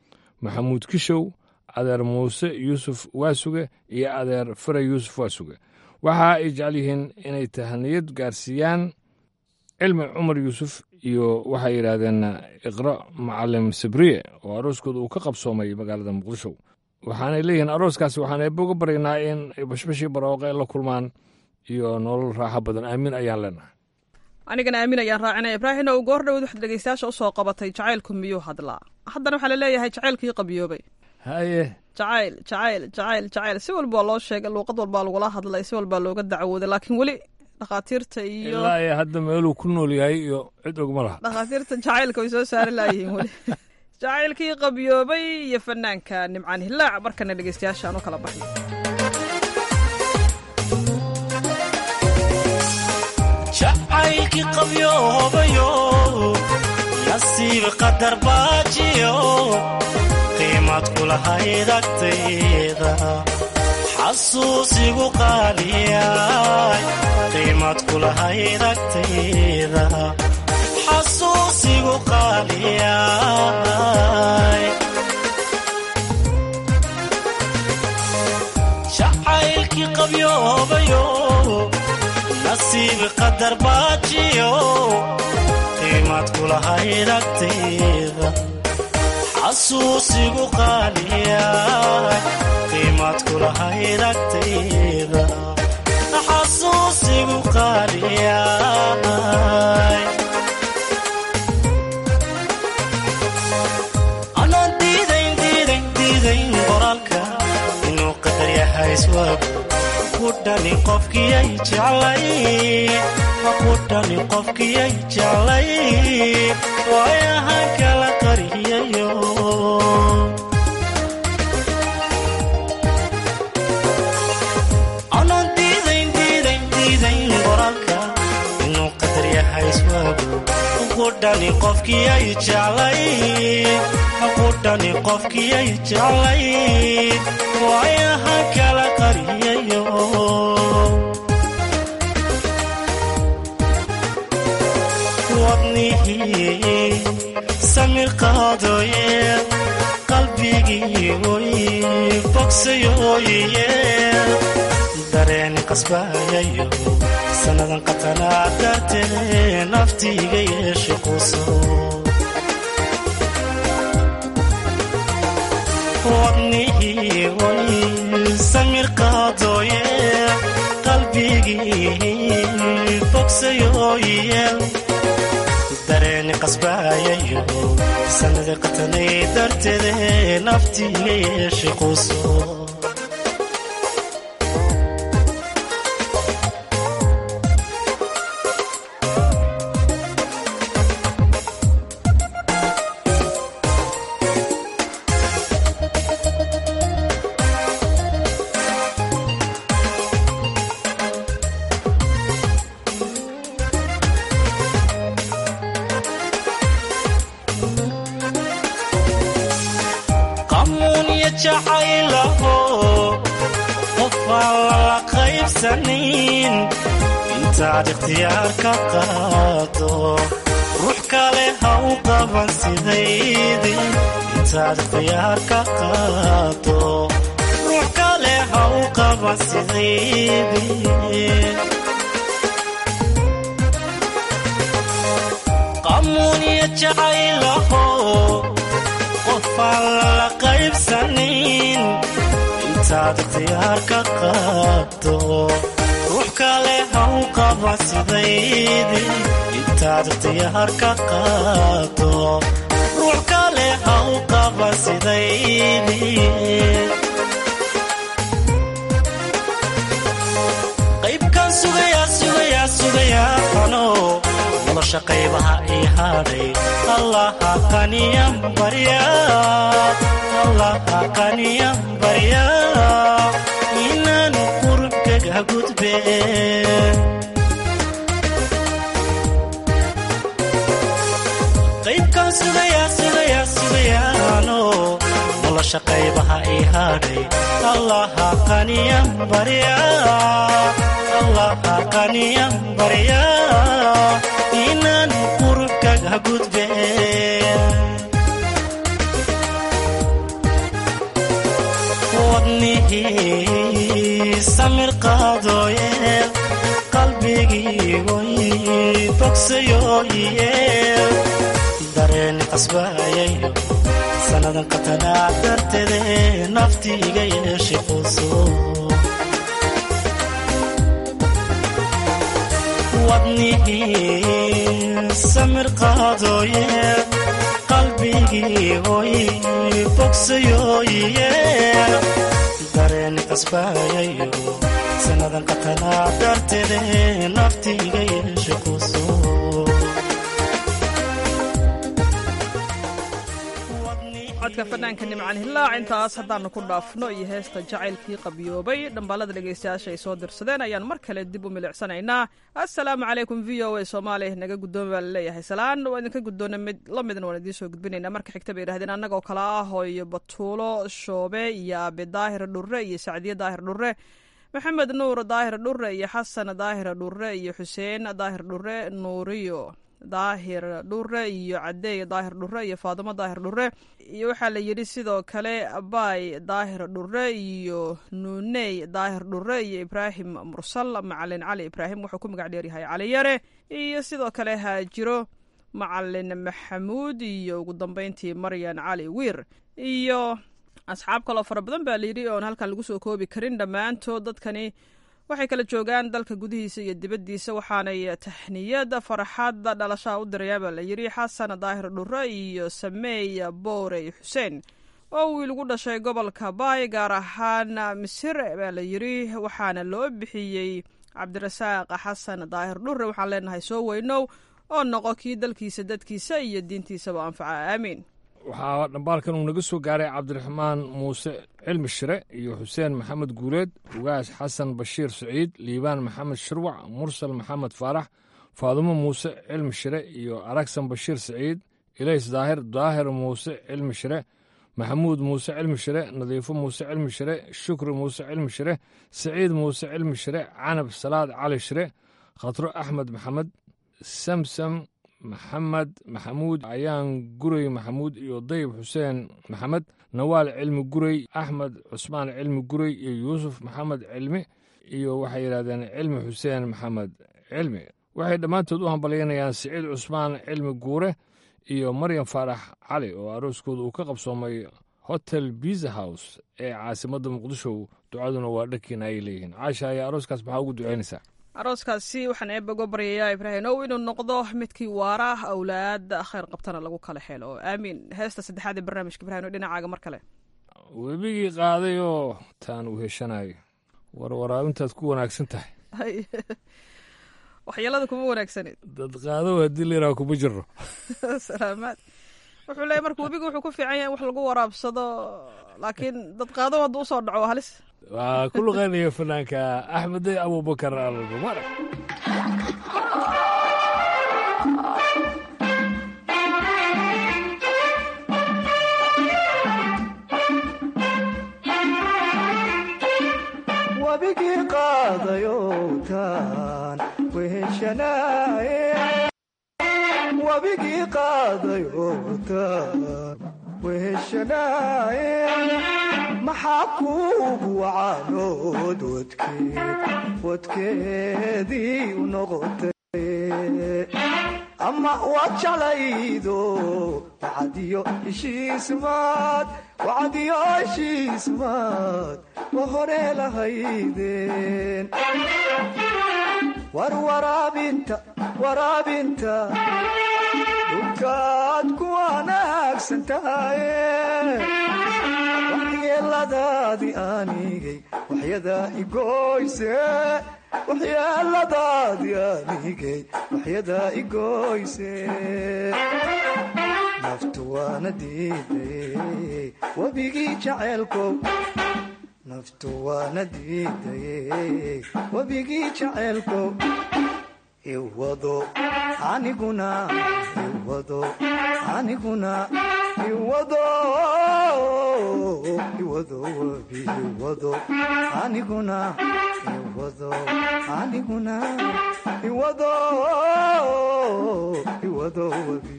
maxamuud kishow adeer muuse yuusuf waasuge iyo adeer fare yuusuf waasuge waxa ay jecel yihiin inay tahaniyad gaarsiiyaan cilmi cumar yuusuf iyo waxay yidhaahdeen iqra macalim sabriye oo arooskooda uu ka qabsoomay magaalada muqdisho waxaanay leeyihiin arooskaasi waxaan eebba uga baryaynaa in bashbashii barooqa ay la kulmaan iyo nolol raaxo badan aamin ayaan leenahay anigana aamin ayaan raacinaya ibraahim oo goor dhawood waxaad dhegaystayaasha usoo qabatay jacaylku miyuu hadlaa haddana waxaa la leeyahay jacaylkii qabiyoobay haye jacayl si walbaa loo sheegay luuqad walbaa lagula hadlay si walbaa looga dacwooday laakiin weli dhakhaatiirta iyo ilaa iyo hadda meeluu ku nool yahay iyo cid ogma laha dhakhaatiirta jacaylka way soo saari laayihiin weli jacaylkii qabiyoobay iyo fanaanka nimcaan hilaac markana dhegaystayaasha aan u kala baxno jacaylkii qabyoobayo nasiib qadar baajiyo qiimad kulahayd agtayda xasuusigu qaaliyay qiimad kulahayd agtayda xasuusigu qaaliyay jacaylkii qabyoobayo nasiib qadar baajiyo qiimad kulahayd agtayda xasuusigu qaaliyay qiimad kulahayd agtayda xasuusigu qaaliyay anaan diidayn qoraalka inuu qadar yahay iswaagu kudhani qofkiyay jeclay kudhani qofkiyay jeclay waayahan kala qariyayo anaan diidayn qoraalka inuu qadar yahay iswaagu kudhani qofkiyay jeclay kudhani qofkiyay jeclay waayahan kala qariyayo wadnihii samir qaadooye qalbigii oy bogsayooye dareen qasbayayo sannadan qatanaa dartee naftiiga yeeshe quuso wadnihii oy samir qaadooye qalbigii bogsayooye dareeni qasbayayo sanada qatanay darteede naftiiga yeeshe quuso intaad ikhtiyaarka qaado ruux kale ha u qaban sidaydii intaad ikhtiyaarka qaado ruux kale ha u qaban sidaydii qamuuniya jacaylaho qofaan lala qaybsanin intaad ikhtiyaarka qaado ruux kale ha u qaban sidaydii intaad ikhtiyaarka qaado ruux kale ha u qaban sidaydii qaybkan sugayaa ano nolosha qaybaha ii hadhay allaha qaniyan barya inaan qurubkaga gudbe qaybkan sugayaano nolosha qaybaha ii hadhay allaha qaniyan barya inaan qurubkaga gudbe wadnihii samir qaadooye qalbigii way bogsayoye dareen qasbayayo sanadan qatanaa darteede naftiiga yeeshe quso wadnihii samir qaadooye qalbigii way bogsayoye dareen qasbayayo sanadan qatanaa darteede naftiiga yeeshe quso codka fanaanka nimcan hilaac intaas haddaannu ku dhaafno iyo heesta jacaylkii qabyoobay dhambaalada dhegaystayaasha ay soo dirsadeen ayaan mar kale dib u milicsanaynaa assalaamu calaykum v o a soomaaliya naga guddooma baa laleeyahay salaan waa idinka guddoona mid la midna waan idiin soo gudbinaynaa marka xigta bay yidhahdeen annagoo kale ah hooyo batuulo shoobe iyo aabe daahir dhurre iyo sacdiye daahir dhurre maxamed nuur daahir dhurre iyo xasan daahir dhurre iyo xuseen daahir dhurre nuuriyo daahir dhure iyo cadeey daahir dhure iyo faadimo daahir dhure iyo waxaa la yidhi sidoo kale abaay daahir dhure iyo nuuney daahir dhure iyo ibraahim mursal macalin cali ibraahim wuxuu ku magac dheeryahay cali yare iyo sidoo kale haajiro macalin maxamuud iyo ugu dambeyntii maryan cali wiir iyo asxaab kaloo fara badan baa layidhi oon halkan lagu soo koobi karin dhammaantood dadkani waxay kala joogaan dalka gudihiisa iyo dibaddiisa waxaanay tahniyad farxadda dhalashaha u dirayaan baa la yidhi xasan daahir dhure iyo sameey boorey xuseen oo wiil ugu dhashay gobolka baay gaar ahaan misir baa la yidhi waxaana loo bixiyey cabdirasaaq xasan daahir dhure waxaan leenahay soo weynow oo noqo kii dalkiisa dadkiisa iyo diintiisaba anfaca aamiin waxaa dhambaalkan uu naga soo gaaray cabdiraxmaan muuse cilmi shire iyo xuseen maxamed guuleed ugaas xasan bashiir saciid liibaan maxamed shirwac mursal maxamed faarax faadumo muuse cilmi shire iyo aragsan bashiir saciid ilays daahir muuse cilmi shire maxamuud muuse cilmi shire nadiifo muuse cilmi shire shukri muuse cilmi shire saciid muuse cilmi shire canab salaad cali shire khatro axmed maxamed samsam maxamed maxamuud ayaan guray maxamuud iyo dayib xuseen maxamed nawaal cilmi guray axmed cusmaan cilmi guray iyo yuusuf maxamed cilmi iyo waxay yidhahdeen cilmi xuseen maxamed cilmi waxay dhammaantood u hambalyaynayaan siciid cusmaan cilmi guure iyo maryam faarax cali oo arooskooda uu ka qabsoomay hotel biza house ee caasimadda muqdisho ducaduna waa dhankiina ay leeyihiin caasha ayaa arooskaas maxaa ugu ducaynaysaa arooskaasi waxaan eebbago baryayaa ibraahimow inuu noqdo midkii waara awlaad khayr qabtana lagu kala xeelo aamiin heesta saddexaad ee barnaamijka ibraahimo dhinacaaga mar kale webigii qaadayoo taan u heshanayo warwaraabintaad ku wanaagsan tahay waxyeelada kuma wanaagsaneed dad qaadow haddii layidhaha kuma jiro salaamaad wuxuu leeyahy marka webiga wuxuu ku fiican yahay in wax lagu waraabsado laakiin dad qaadow hadduu usoo dhaco waa halis waa ku luqaynaya fanaanka axmede abubakar almubarak wabigii qaadayowtaan weheshanaye wabigii qaadayowtaan weheshanaye maxaa kuugu wacanood wadkeedii u noqotay ama waad jeclaydo wacadiyo heshiismaad wa hore lahaydeen war waraabinta dhulkaad ku wanaagsan tahaye waxyeeladaadii anigay waxyadaa igoyse naftu waana diidaye webigii jaceelkow naftu waana diidaye webigii jaceelkow iwado aniguna iwado webi iwado aniguna iwado webi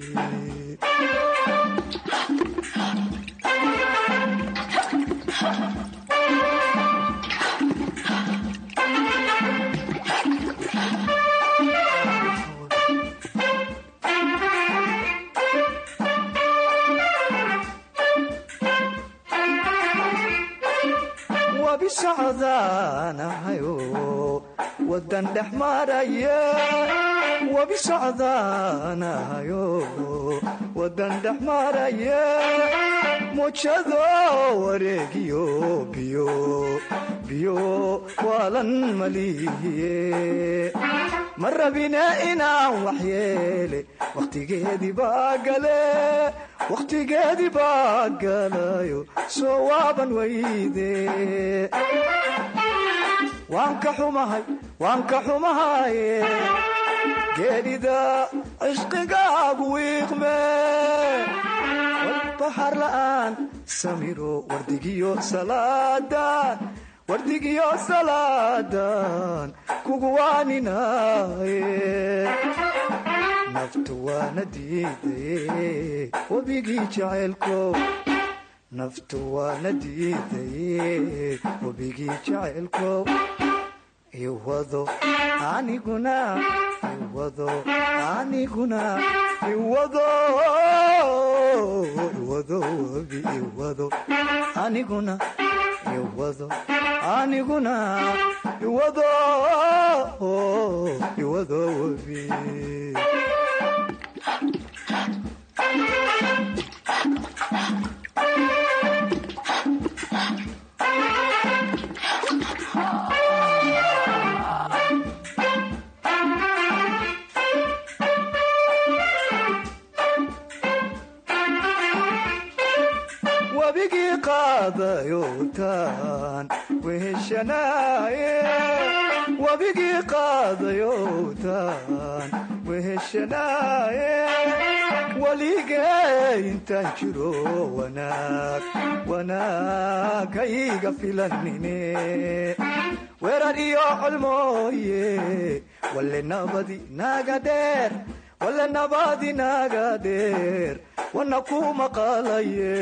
wabi socdaanahayo wadan dhex maraya wabi socdaanahayo wadan dhex maraya mujado wareegiyo biyo biyo waalan malihiye ma rabina inaan waxyeele wakhtigeedii baa gale wakhtigeedii baa galayo soo waaban weyde waan ka xumahaye geedhida cishqigaagu wiiqme walbaxar la'aan samiro wardigiyo salaadan kugu waaninaye naftu waana diidaye webigii jaceylkow naftu waana diidaye webigii jaceylkow iwado aniguna iwado webi iwado aniguna iwado webi wabigii qaadayowtaan weheshanaaye waligee intaan jiro wanaagayga filanine weerar iyo colmooye wale nabadi naga dheer wana ku maqalaye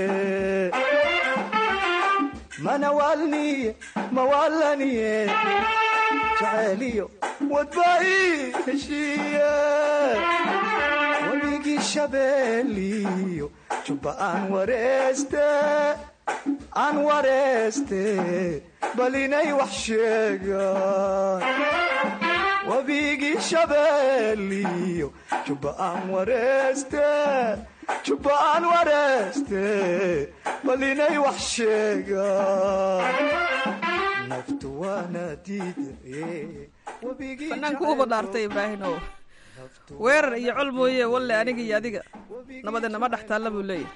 mawaalaniye jacayliyo wadbai heshiiye wabigii shabeeliyo jubba aan wareeste bal inay wax sheegaan wabigii shabeeliyo jubba aan wareeste bal inay wax sheegaan naftu waana diidaye fanaanku uba dhaartay ibraahimow weerar iyo col mooye walle aniga iyo adiga nabadeenna ma dhex taalla buu leeyahay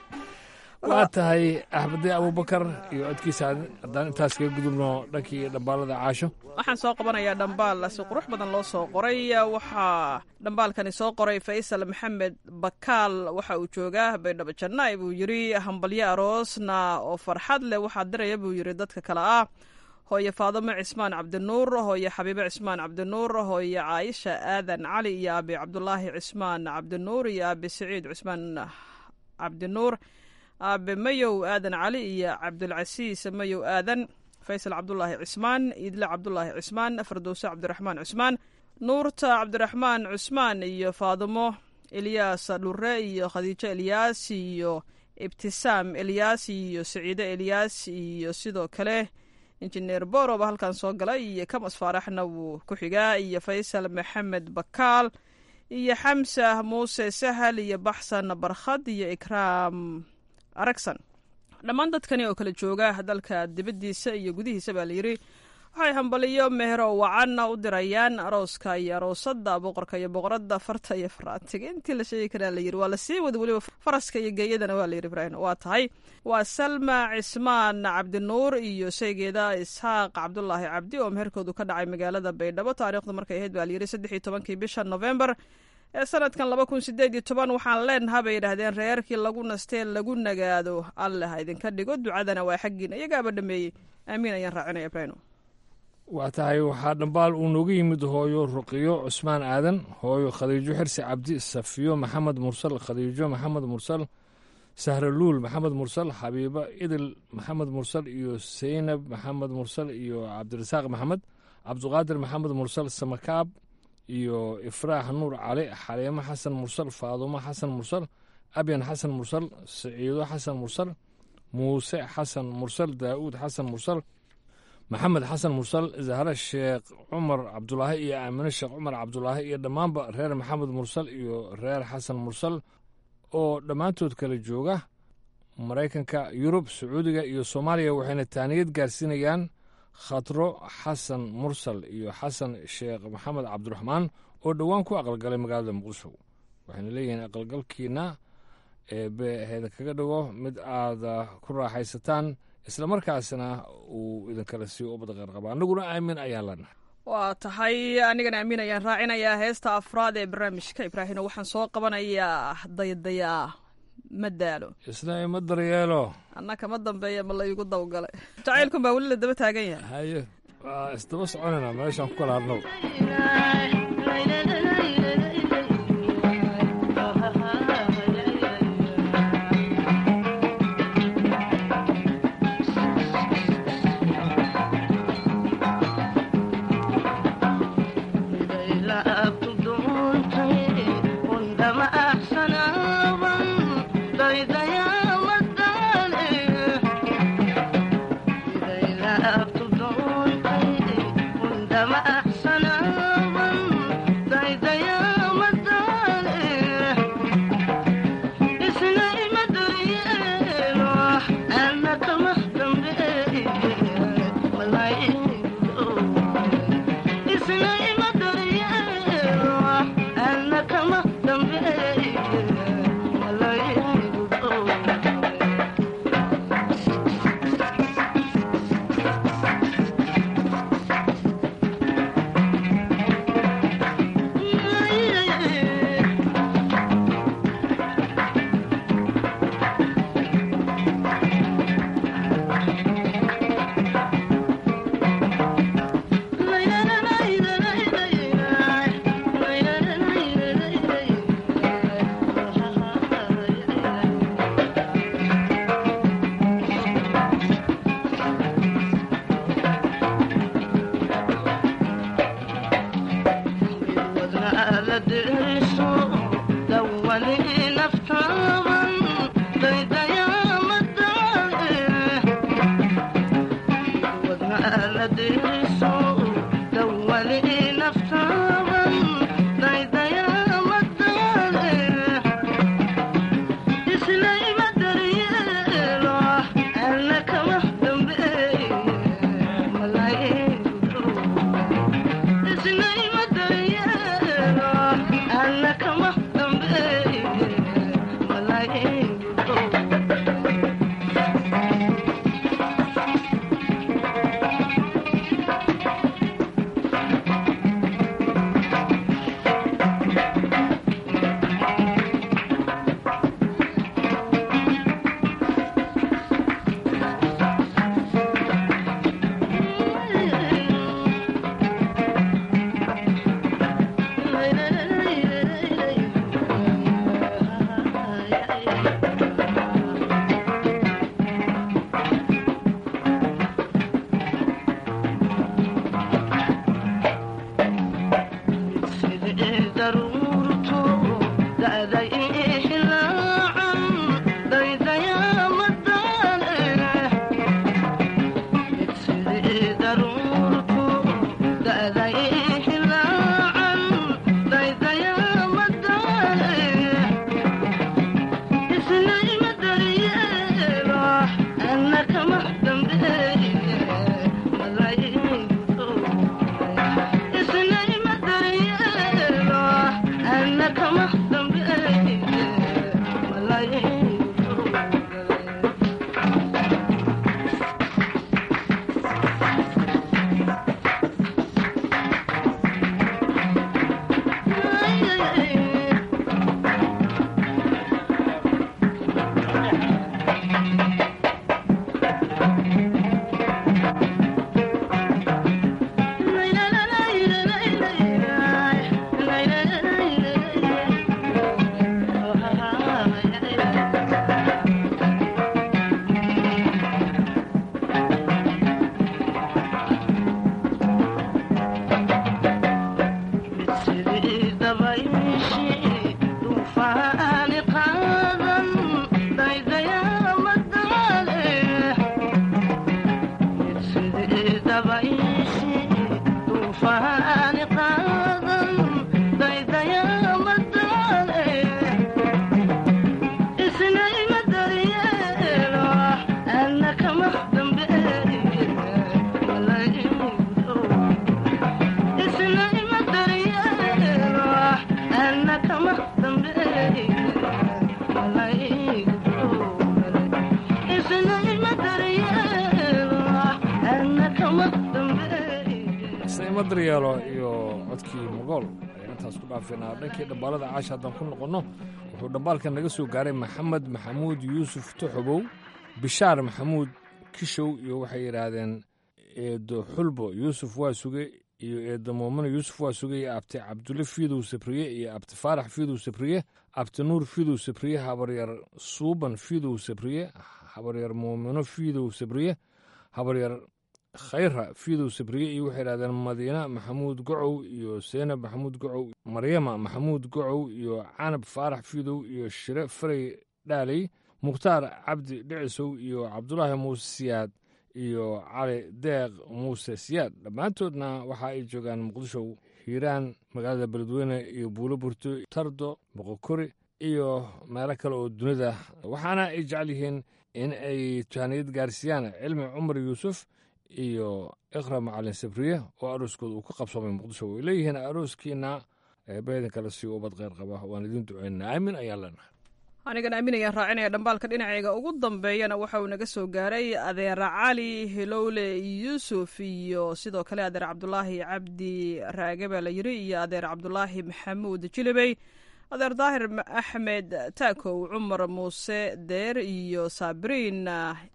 waa tahay axmede abubakar iyo codkiisa haddaan intaas kaga gudubno dhankii dhambaalada caasho waxaan soo qabanayaa dhambaal si qurux badan loo soo qoray waxaa dhambaalkani soo qoray faysal maxamed bakaal waxa uu joogaa baydhabo jannaay buu yidhi hambalyo aroosna oo farxad leh waxaa diraya buu yidhi dadka kale ah hooye faadimo cismaan cabdinuur hooye xabiibe cismaan cabdinuur hooye caayisha aadan cali iyo aabi cabdulaahi cismaan cabdinuur iyo aabi siciid cismaan cabdinuur aabe mayow aadan cali iyo cabdulcasiis mayow aadan faysal cabdulaahi cismaan iidle cabdulaahi cismaan fardowse cabdiraxmaan cismaan nuurta cabdiraxmaan cusmaan iyo faadimo elyaas dhure iyo khadiijo elyaas iyo ibtisaam elyaas iyo saciide elyaas iyo sidoo kale injineer boroba halkan soo galay iyo kamas faaraxna wuu ku xigaa iyo faysal maxamed bakaal iyo xamsa muuse sahal iyo baxsan barkhad iyo ikraam aragsan dhammaan dadkani oo kala jooga dalka dibaddiisa iyo gudihiisa baa layidhi waxay hambaliyo mehero wacanna u dirayaan arooska iyo aroosada boqorka iyo boqoradda farta iyo faraatiga intii la sheegi karaa layidhi waa lasii wada weliba faraska iyo geeyadana waa layidhi ibraahim waa tahay waa salma cismaan cabdinuur iyo sheygeeda isxaaq cabdulaahi cabdi oo meherkoodu ka dhacay magaalada baydhabo taariikhdu markay ahayd baa layidhi 13 bisha November ee sanadkan 2018 waxaan leenahay bay yidhaahdeen reerkii lagu nastee lagu nagaado alle ha idinka dhigo ducadana waa xaggiina iyagaaba dhameeyey aamiin ayaan raacinaya ibraahim waa tahay waxaa dhambaal uu nooga yimid hooyo ruqiyo cusmaan aadan hooyo khadiijo xirsi cabdi safiyo maxamed mursal khadiijo maxamed mursal sahraluul maxamed mursal xabiibo idil maxamed mursal iyo seynab maxamed mursal iyo cabdirasaaq maxamed cabduqaadir maxamed mursal samakaab iyo ifraax nuur cali xaliimo xasan mursal faadumo xasan mursal abyan xasan mursal saciido xasan mursal muuse xasan mursal daa'uud xasan mursal maxamed xasan mursal zahre sheekh cumar cabdulaahi iyo aamine sheekh cumar cabdulaahi iyo dhammaanba reer maxamed mursal iyo reer xasan mursal oo dhammaantood kala jooga maraykanka yurub sacuudiga iyo soomaaliya waxayna taaniyad gaarsiinayaan khatro xasan mursal iyo xasan sheekh maxamed cabdiraxmaan oo dhowaan ku aqalgalay magaalada muqdisho waxayna leeyihiin aqalgalkiina eebbeheeda kaga dhigo mid aad ku raaxaysataan islamarkaasna uu idinkala siiyo ubad qeyrqaba annaguna aamin ayaan leenahay waa tahay anigana aamin ayaan raacinayaa heesta afraad ee barnaamijka ibraahino waxaan soo qabanayaa daydayaa ma daalo isna ima daryeelo annaka ma dambeeya ma laygu dawgalay jacaylkun baa weli la daba taagan yahay haye waa isdaba soconayna meeshaan ku kala hadnow daryeelo iyo codkii mogool ayaan intaas ku dhaafinaa. dhankii dhambaalada caasha haddaan ku noqonno wuxuu dhambaalkan naga soo gaaray maxamed maxamuud yuusuf toxobow, bishaar maxamuud kishow iyo waxay yidhaahdeen eedo xulbo yuusuf waa suge iyo eedo muumino yuusuf waa suge iyo abti cabdulle fiidow sabriye iyo abti faarax fiidow sabriye, abti nuur fiidow sabriye, habaryar suuban fiidow sabriye, habaryar muumino fiidow sabriye, habaryar khayra fiidow sabriye iyo waxay yidhahdeen madiina maxamuud gocow iyo seenab maxamuud gocow, maryama maxamuud gocow iyo canab faarax fiidow iyo shire faray dhaaley, mukhtaar cabdi dhicisow iyo cabdulaahi muuse siyaad iyo cali deeq muuse siyaad. dhammaantoodna waxa ay joogaan muqdisho, hiiraan, magaalada beledweyne iyo buulo burto, tardo, boqokori iyo meelo kale oo dunida. waxaana ay jecel yihiin in ay tuhaniyad gaarsiiyaan cilmi cumar yuusuf iyo iqra macalin sabriye oo arooskooda uu ka qabsoomay muqdisho. way leeyihiin arooskiina eebbaheedin kale sii ubad kheyr qaba, waan idiin duceynaa. aamin ayaan leenahay. anigan aamin ayaan raacinaya. dhambaalka dhinacayga ugu dambeeyana waxa uu naga soo gaaray adeer cali hilowle yuusuf iyo sidoo kale adeer cabdulaahi cabdi raage baa la yiri iyo adeer cabdulaahi maxamuud jilibey, adeer daahir axmed taakow, cumar muuse deer iyo saabiriin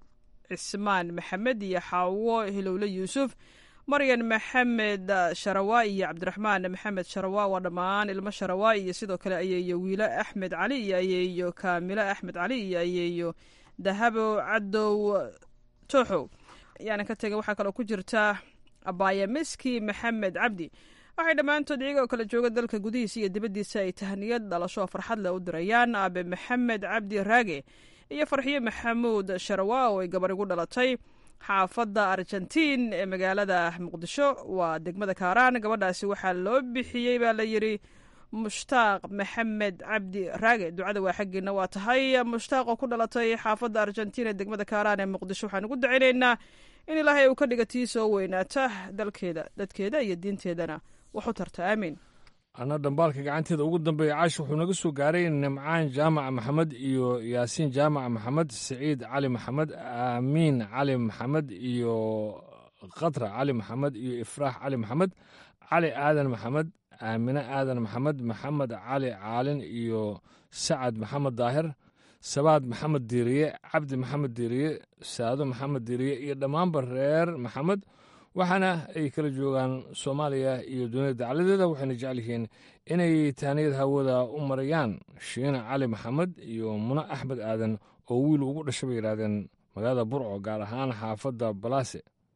cismaan maxamed iyo xaawo hilowle yuusuf, maryan maxamed sharawaa iyo cabdiraxmaan maxamed sharawaa. waa dhammaan ilmo sharawaa iyo sidoo kale ayeeyo wiilo axmed cali iyo ayeeyo kaamilo axmed cali iyo ayeeyo dahabo cadow tooxow. yaana ka tegay waxaa kaloo ku jirta abaaya miski maxamed cabdi. waxay dhammaantood iyagoo kala jooga dalka gudihiisa iyo dibaddiisa ay tahniyad dhalasho farxad leh u dirayaan aabe maxamed cabdi raage iyo farxiyo maxamuud sharawaa oo ay gabar igu dhalatay xaafadda argentiin ee magaalada muqdisho, waa degmada kaaraan. gabadhaasi waxaa loo bixiyey baa la yidhi mushtaaq maxamed cabdi raage. ducada waa xaggiina waa tahay mushtaaq oo ku dhalatay xaafadda argentiin ee degmada kaaraan ee muqdisho. waxaan ugu dacaynaynaa in ilaahay uu ka dhiga tii soo weynaata dalkeeda, dadkeeda iyo diinteedana wax u tarta. aamin. anna dhambaalka gacanteeda ugu dambeeya caashi wuxuu naga soo gaaray nimcaan jaamac maxamed iyo yaasiin jaamac maxamed, siciid cali maxamed, aamiin cali maxamed iyo khatra cali maxamed iyo ifraax cali maxamed, cali aadan maxamed, aamine aadan maxamed, maxamed cali caalin iyo sacad maxamed daahir, sabaad maxamed diiriye, cabdi maxamed diiriye, saado maxamed diiriye iyo dhammaanba reer maxamed. waxaana ay kala joogaan soomaaliya iyo dunida dacladeeda. waxayna jecel yihiin inay tahniyad hawada u marayaan shiina cali maxamed iyo muna axmed aadan oo wiil ugu dhashay bay yidhaahdeen magaalada burco, gaar ahaan xaafadda balaase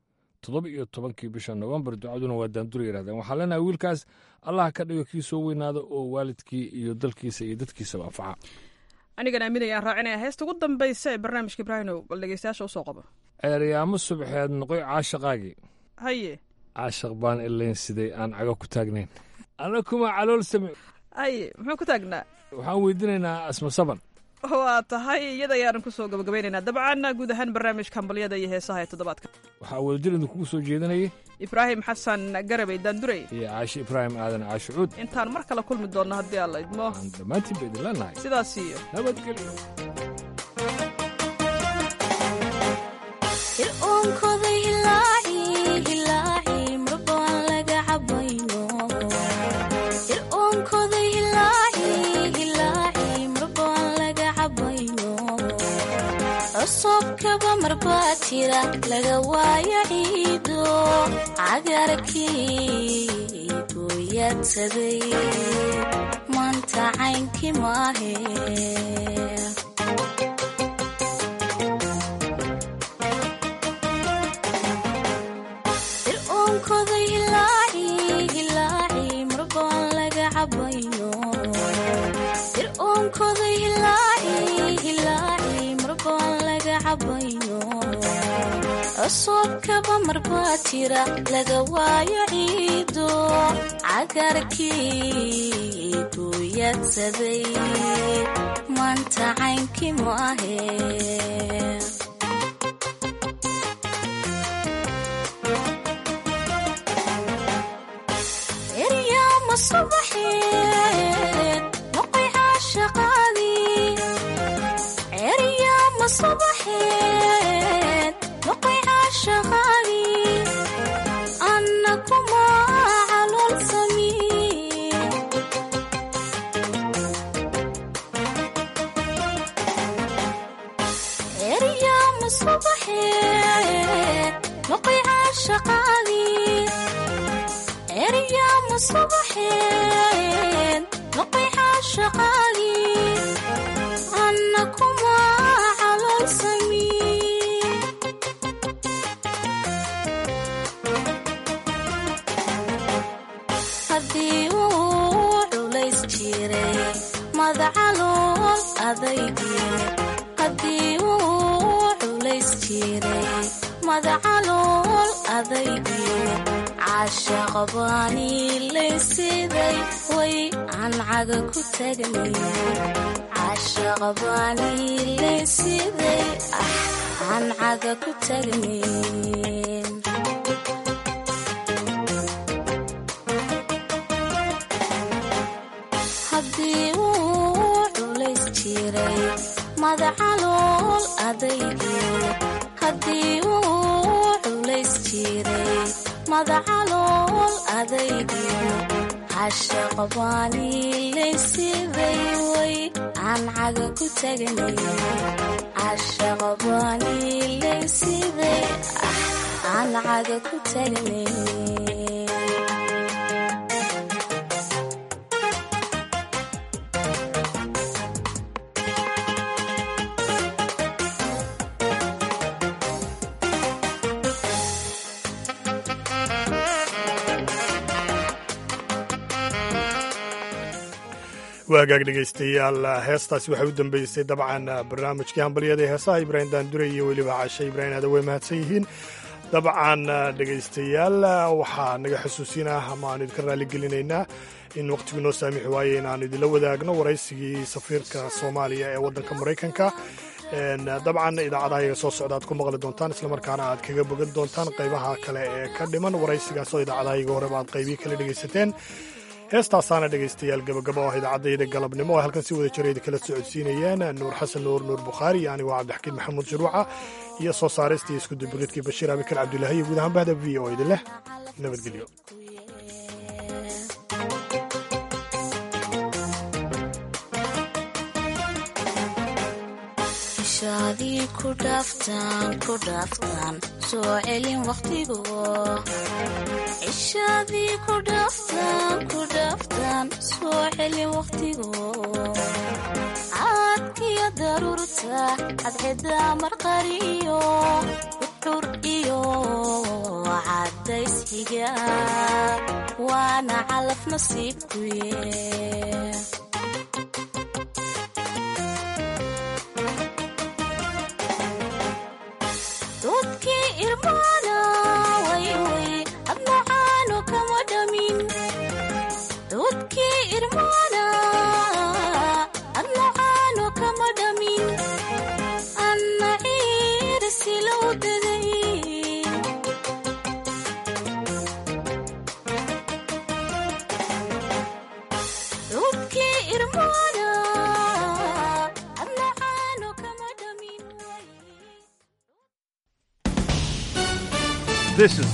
17 bisha Novembar. ducaduna waa daandura yidhahdeen. waxaa leenahay wiilkaas allah ka dhigo kii soo weynaada oo waalidkii iyo dalkiisa iyo dadkiisaba anfaca. anigan aamin ayaan raacinaya. heesta ugu dambaysa ee barnaamijka ibraahimow bal dhegeystayaasha usoo qabo. ceeryaamo subxeed noqoy caashaqaagii, haye caashaq baan ilayn siday aan caga ku taagnayn, ana kuma calool same. haye muxuu ku taagnaa? waxaan weydiinaynaa asma saban. waa tahay iyada ayaanan ku soo gabagabaynaynaa. dabcan guud ahaan barnaamijka hambalyada iyo heesaha ee toddobaadka waxaa wadajir idinkugu soo jeedinayay ibraahim xasan garabey daandurey iyo caashi ibraahim aadan caashi cuud. intaan mar kale kulmi doonno haddii alla idmo aan dhammaantiin ba idin leenahay sidaas iyo nabadgelyo. cusubkaba marbaa jira laga waayo ciido cagarkii buyadsaday maanta caynkii maahe dir-uunkooda hilaaci marbaan laga cabayno dir-uunkooda hilaaci marbaan laga cabayno cusubkaba marbaa jira laga waayo ciido cagarkii guyadsaday maanta caynkii maahe eryaama subaxeed noqoy caashaqaadii eryaama subaxeed noqoy caashaqaadii anna kuma calool samii eryaama subaxeed noqoy caashaqaadii eryaama subaxeed noqoy caashaqaadii anna kuma calool samii haddii uu culays jiray madacalool adaygii haddii uu culays jiray madacalool adaygii caashaqabaani laysiday way aan caga ku tagnay caashaqabaani laysiday aan caga ku tagnay haddii uu culays jiray madacalool adaygii haddii uu culays jiray madacalool adaygii caashaqabaani laysiday way aan caga ku tagnay caashaqabaani laysiday aan caga ku tagnay waagaag dhegaystayaal heestaasi waxay u dambeysay dabcan barnaamijkii hambalyada ee heesaha ibraahim daandure iyo weliba caashe ibraahim aada way mahadsan yihiin dabcan dhegaystayaal waxaa naga xusuusinah ama aanu idinka raalligelinaynaa in waqtigu noo saamixi waaye in aanu idinla wadaagno waraysigii safiirka soomaaliya ee waddanka maraykanka dabcan idaacadaha iga soo socda aad ku maqli doontaan islamarkaana aad kaga bogan doontaan qaybaha kale ee ka dhiman waraysigaas oo idaacadaha iga horeba aad qaybihi kala dhegaysateen heestaasaana dhegaystayaal gabagabo ah idaacadayda galabnimo oo halkan si wada jirayd kala socodsiinayeen nuur xasan nuur bukhaari iyo anigoo cabdixakiin maxamuud shuruuca iyo soo saaristii isku dubridkii bashiir abikar cabdulaahi iyo guud ahaan bahda v o idin leh nabadgelyo shaadii ku dhaaftaan soo celin waqtigu ishaadii ku dhaaftaan soo celin waqtigu caadkiyo daruurta cadceda marqariyo uxur iyo cadays xiga waana calaf nasiibkuye dudkii irmaana wayway admacaano kama dhamin dudkii irmaana admacaano kama dhamin anna ciirsilow daday dudkii irmaana admacaano kama dhamin This is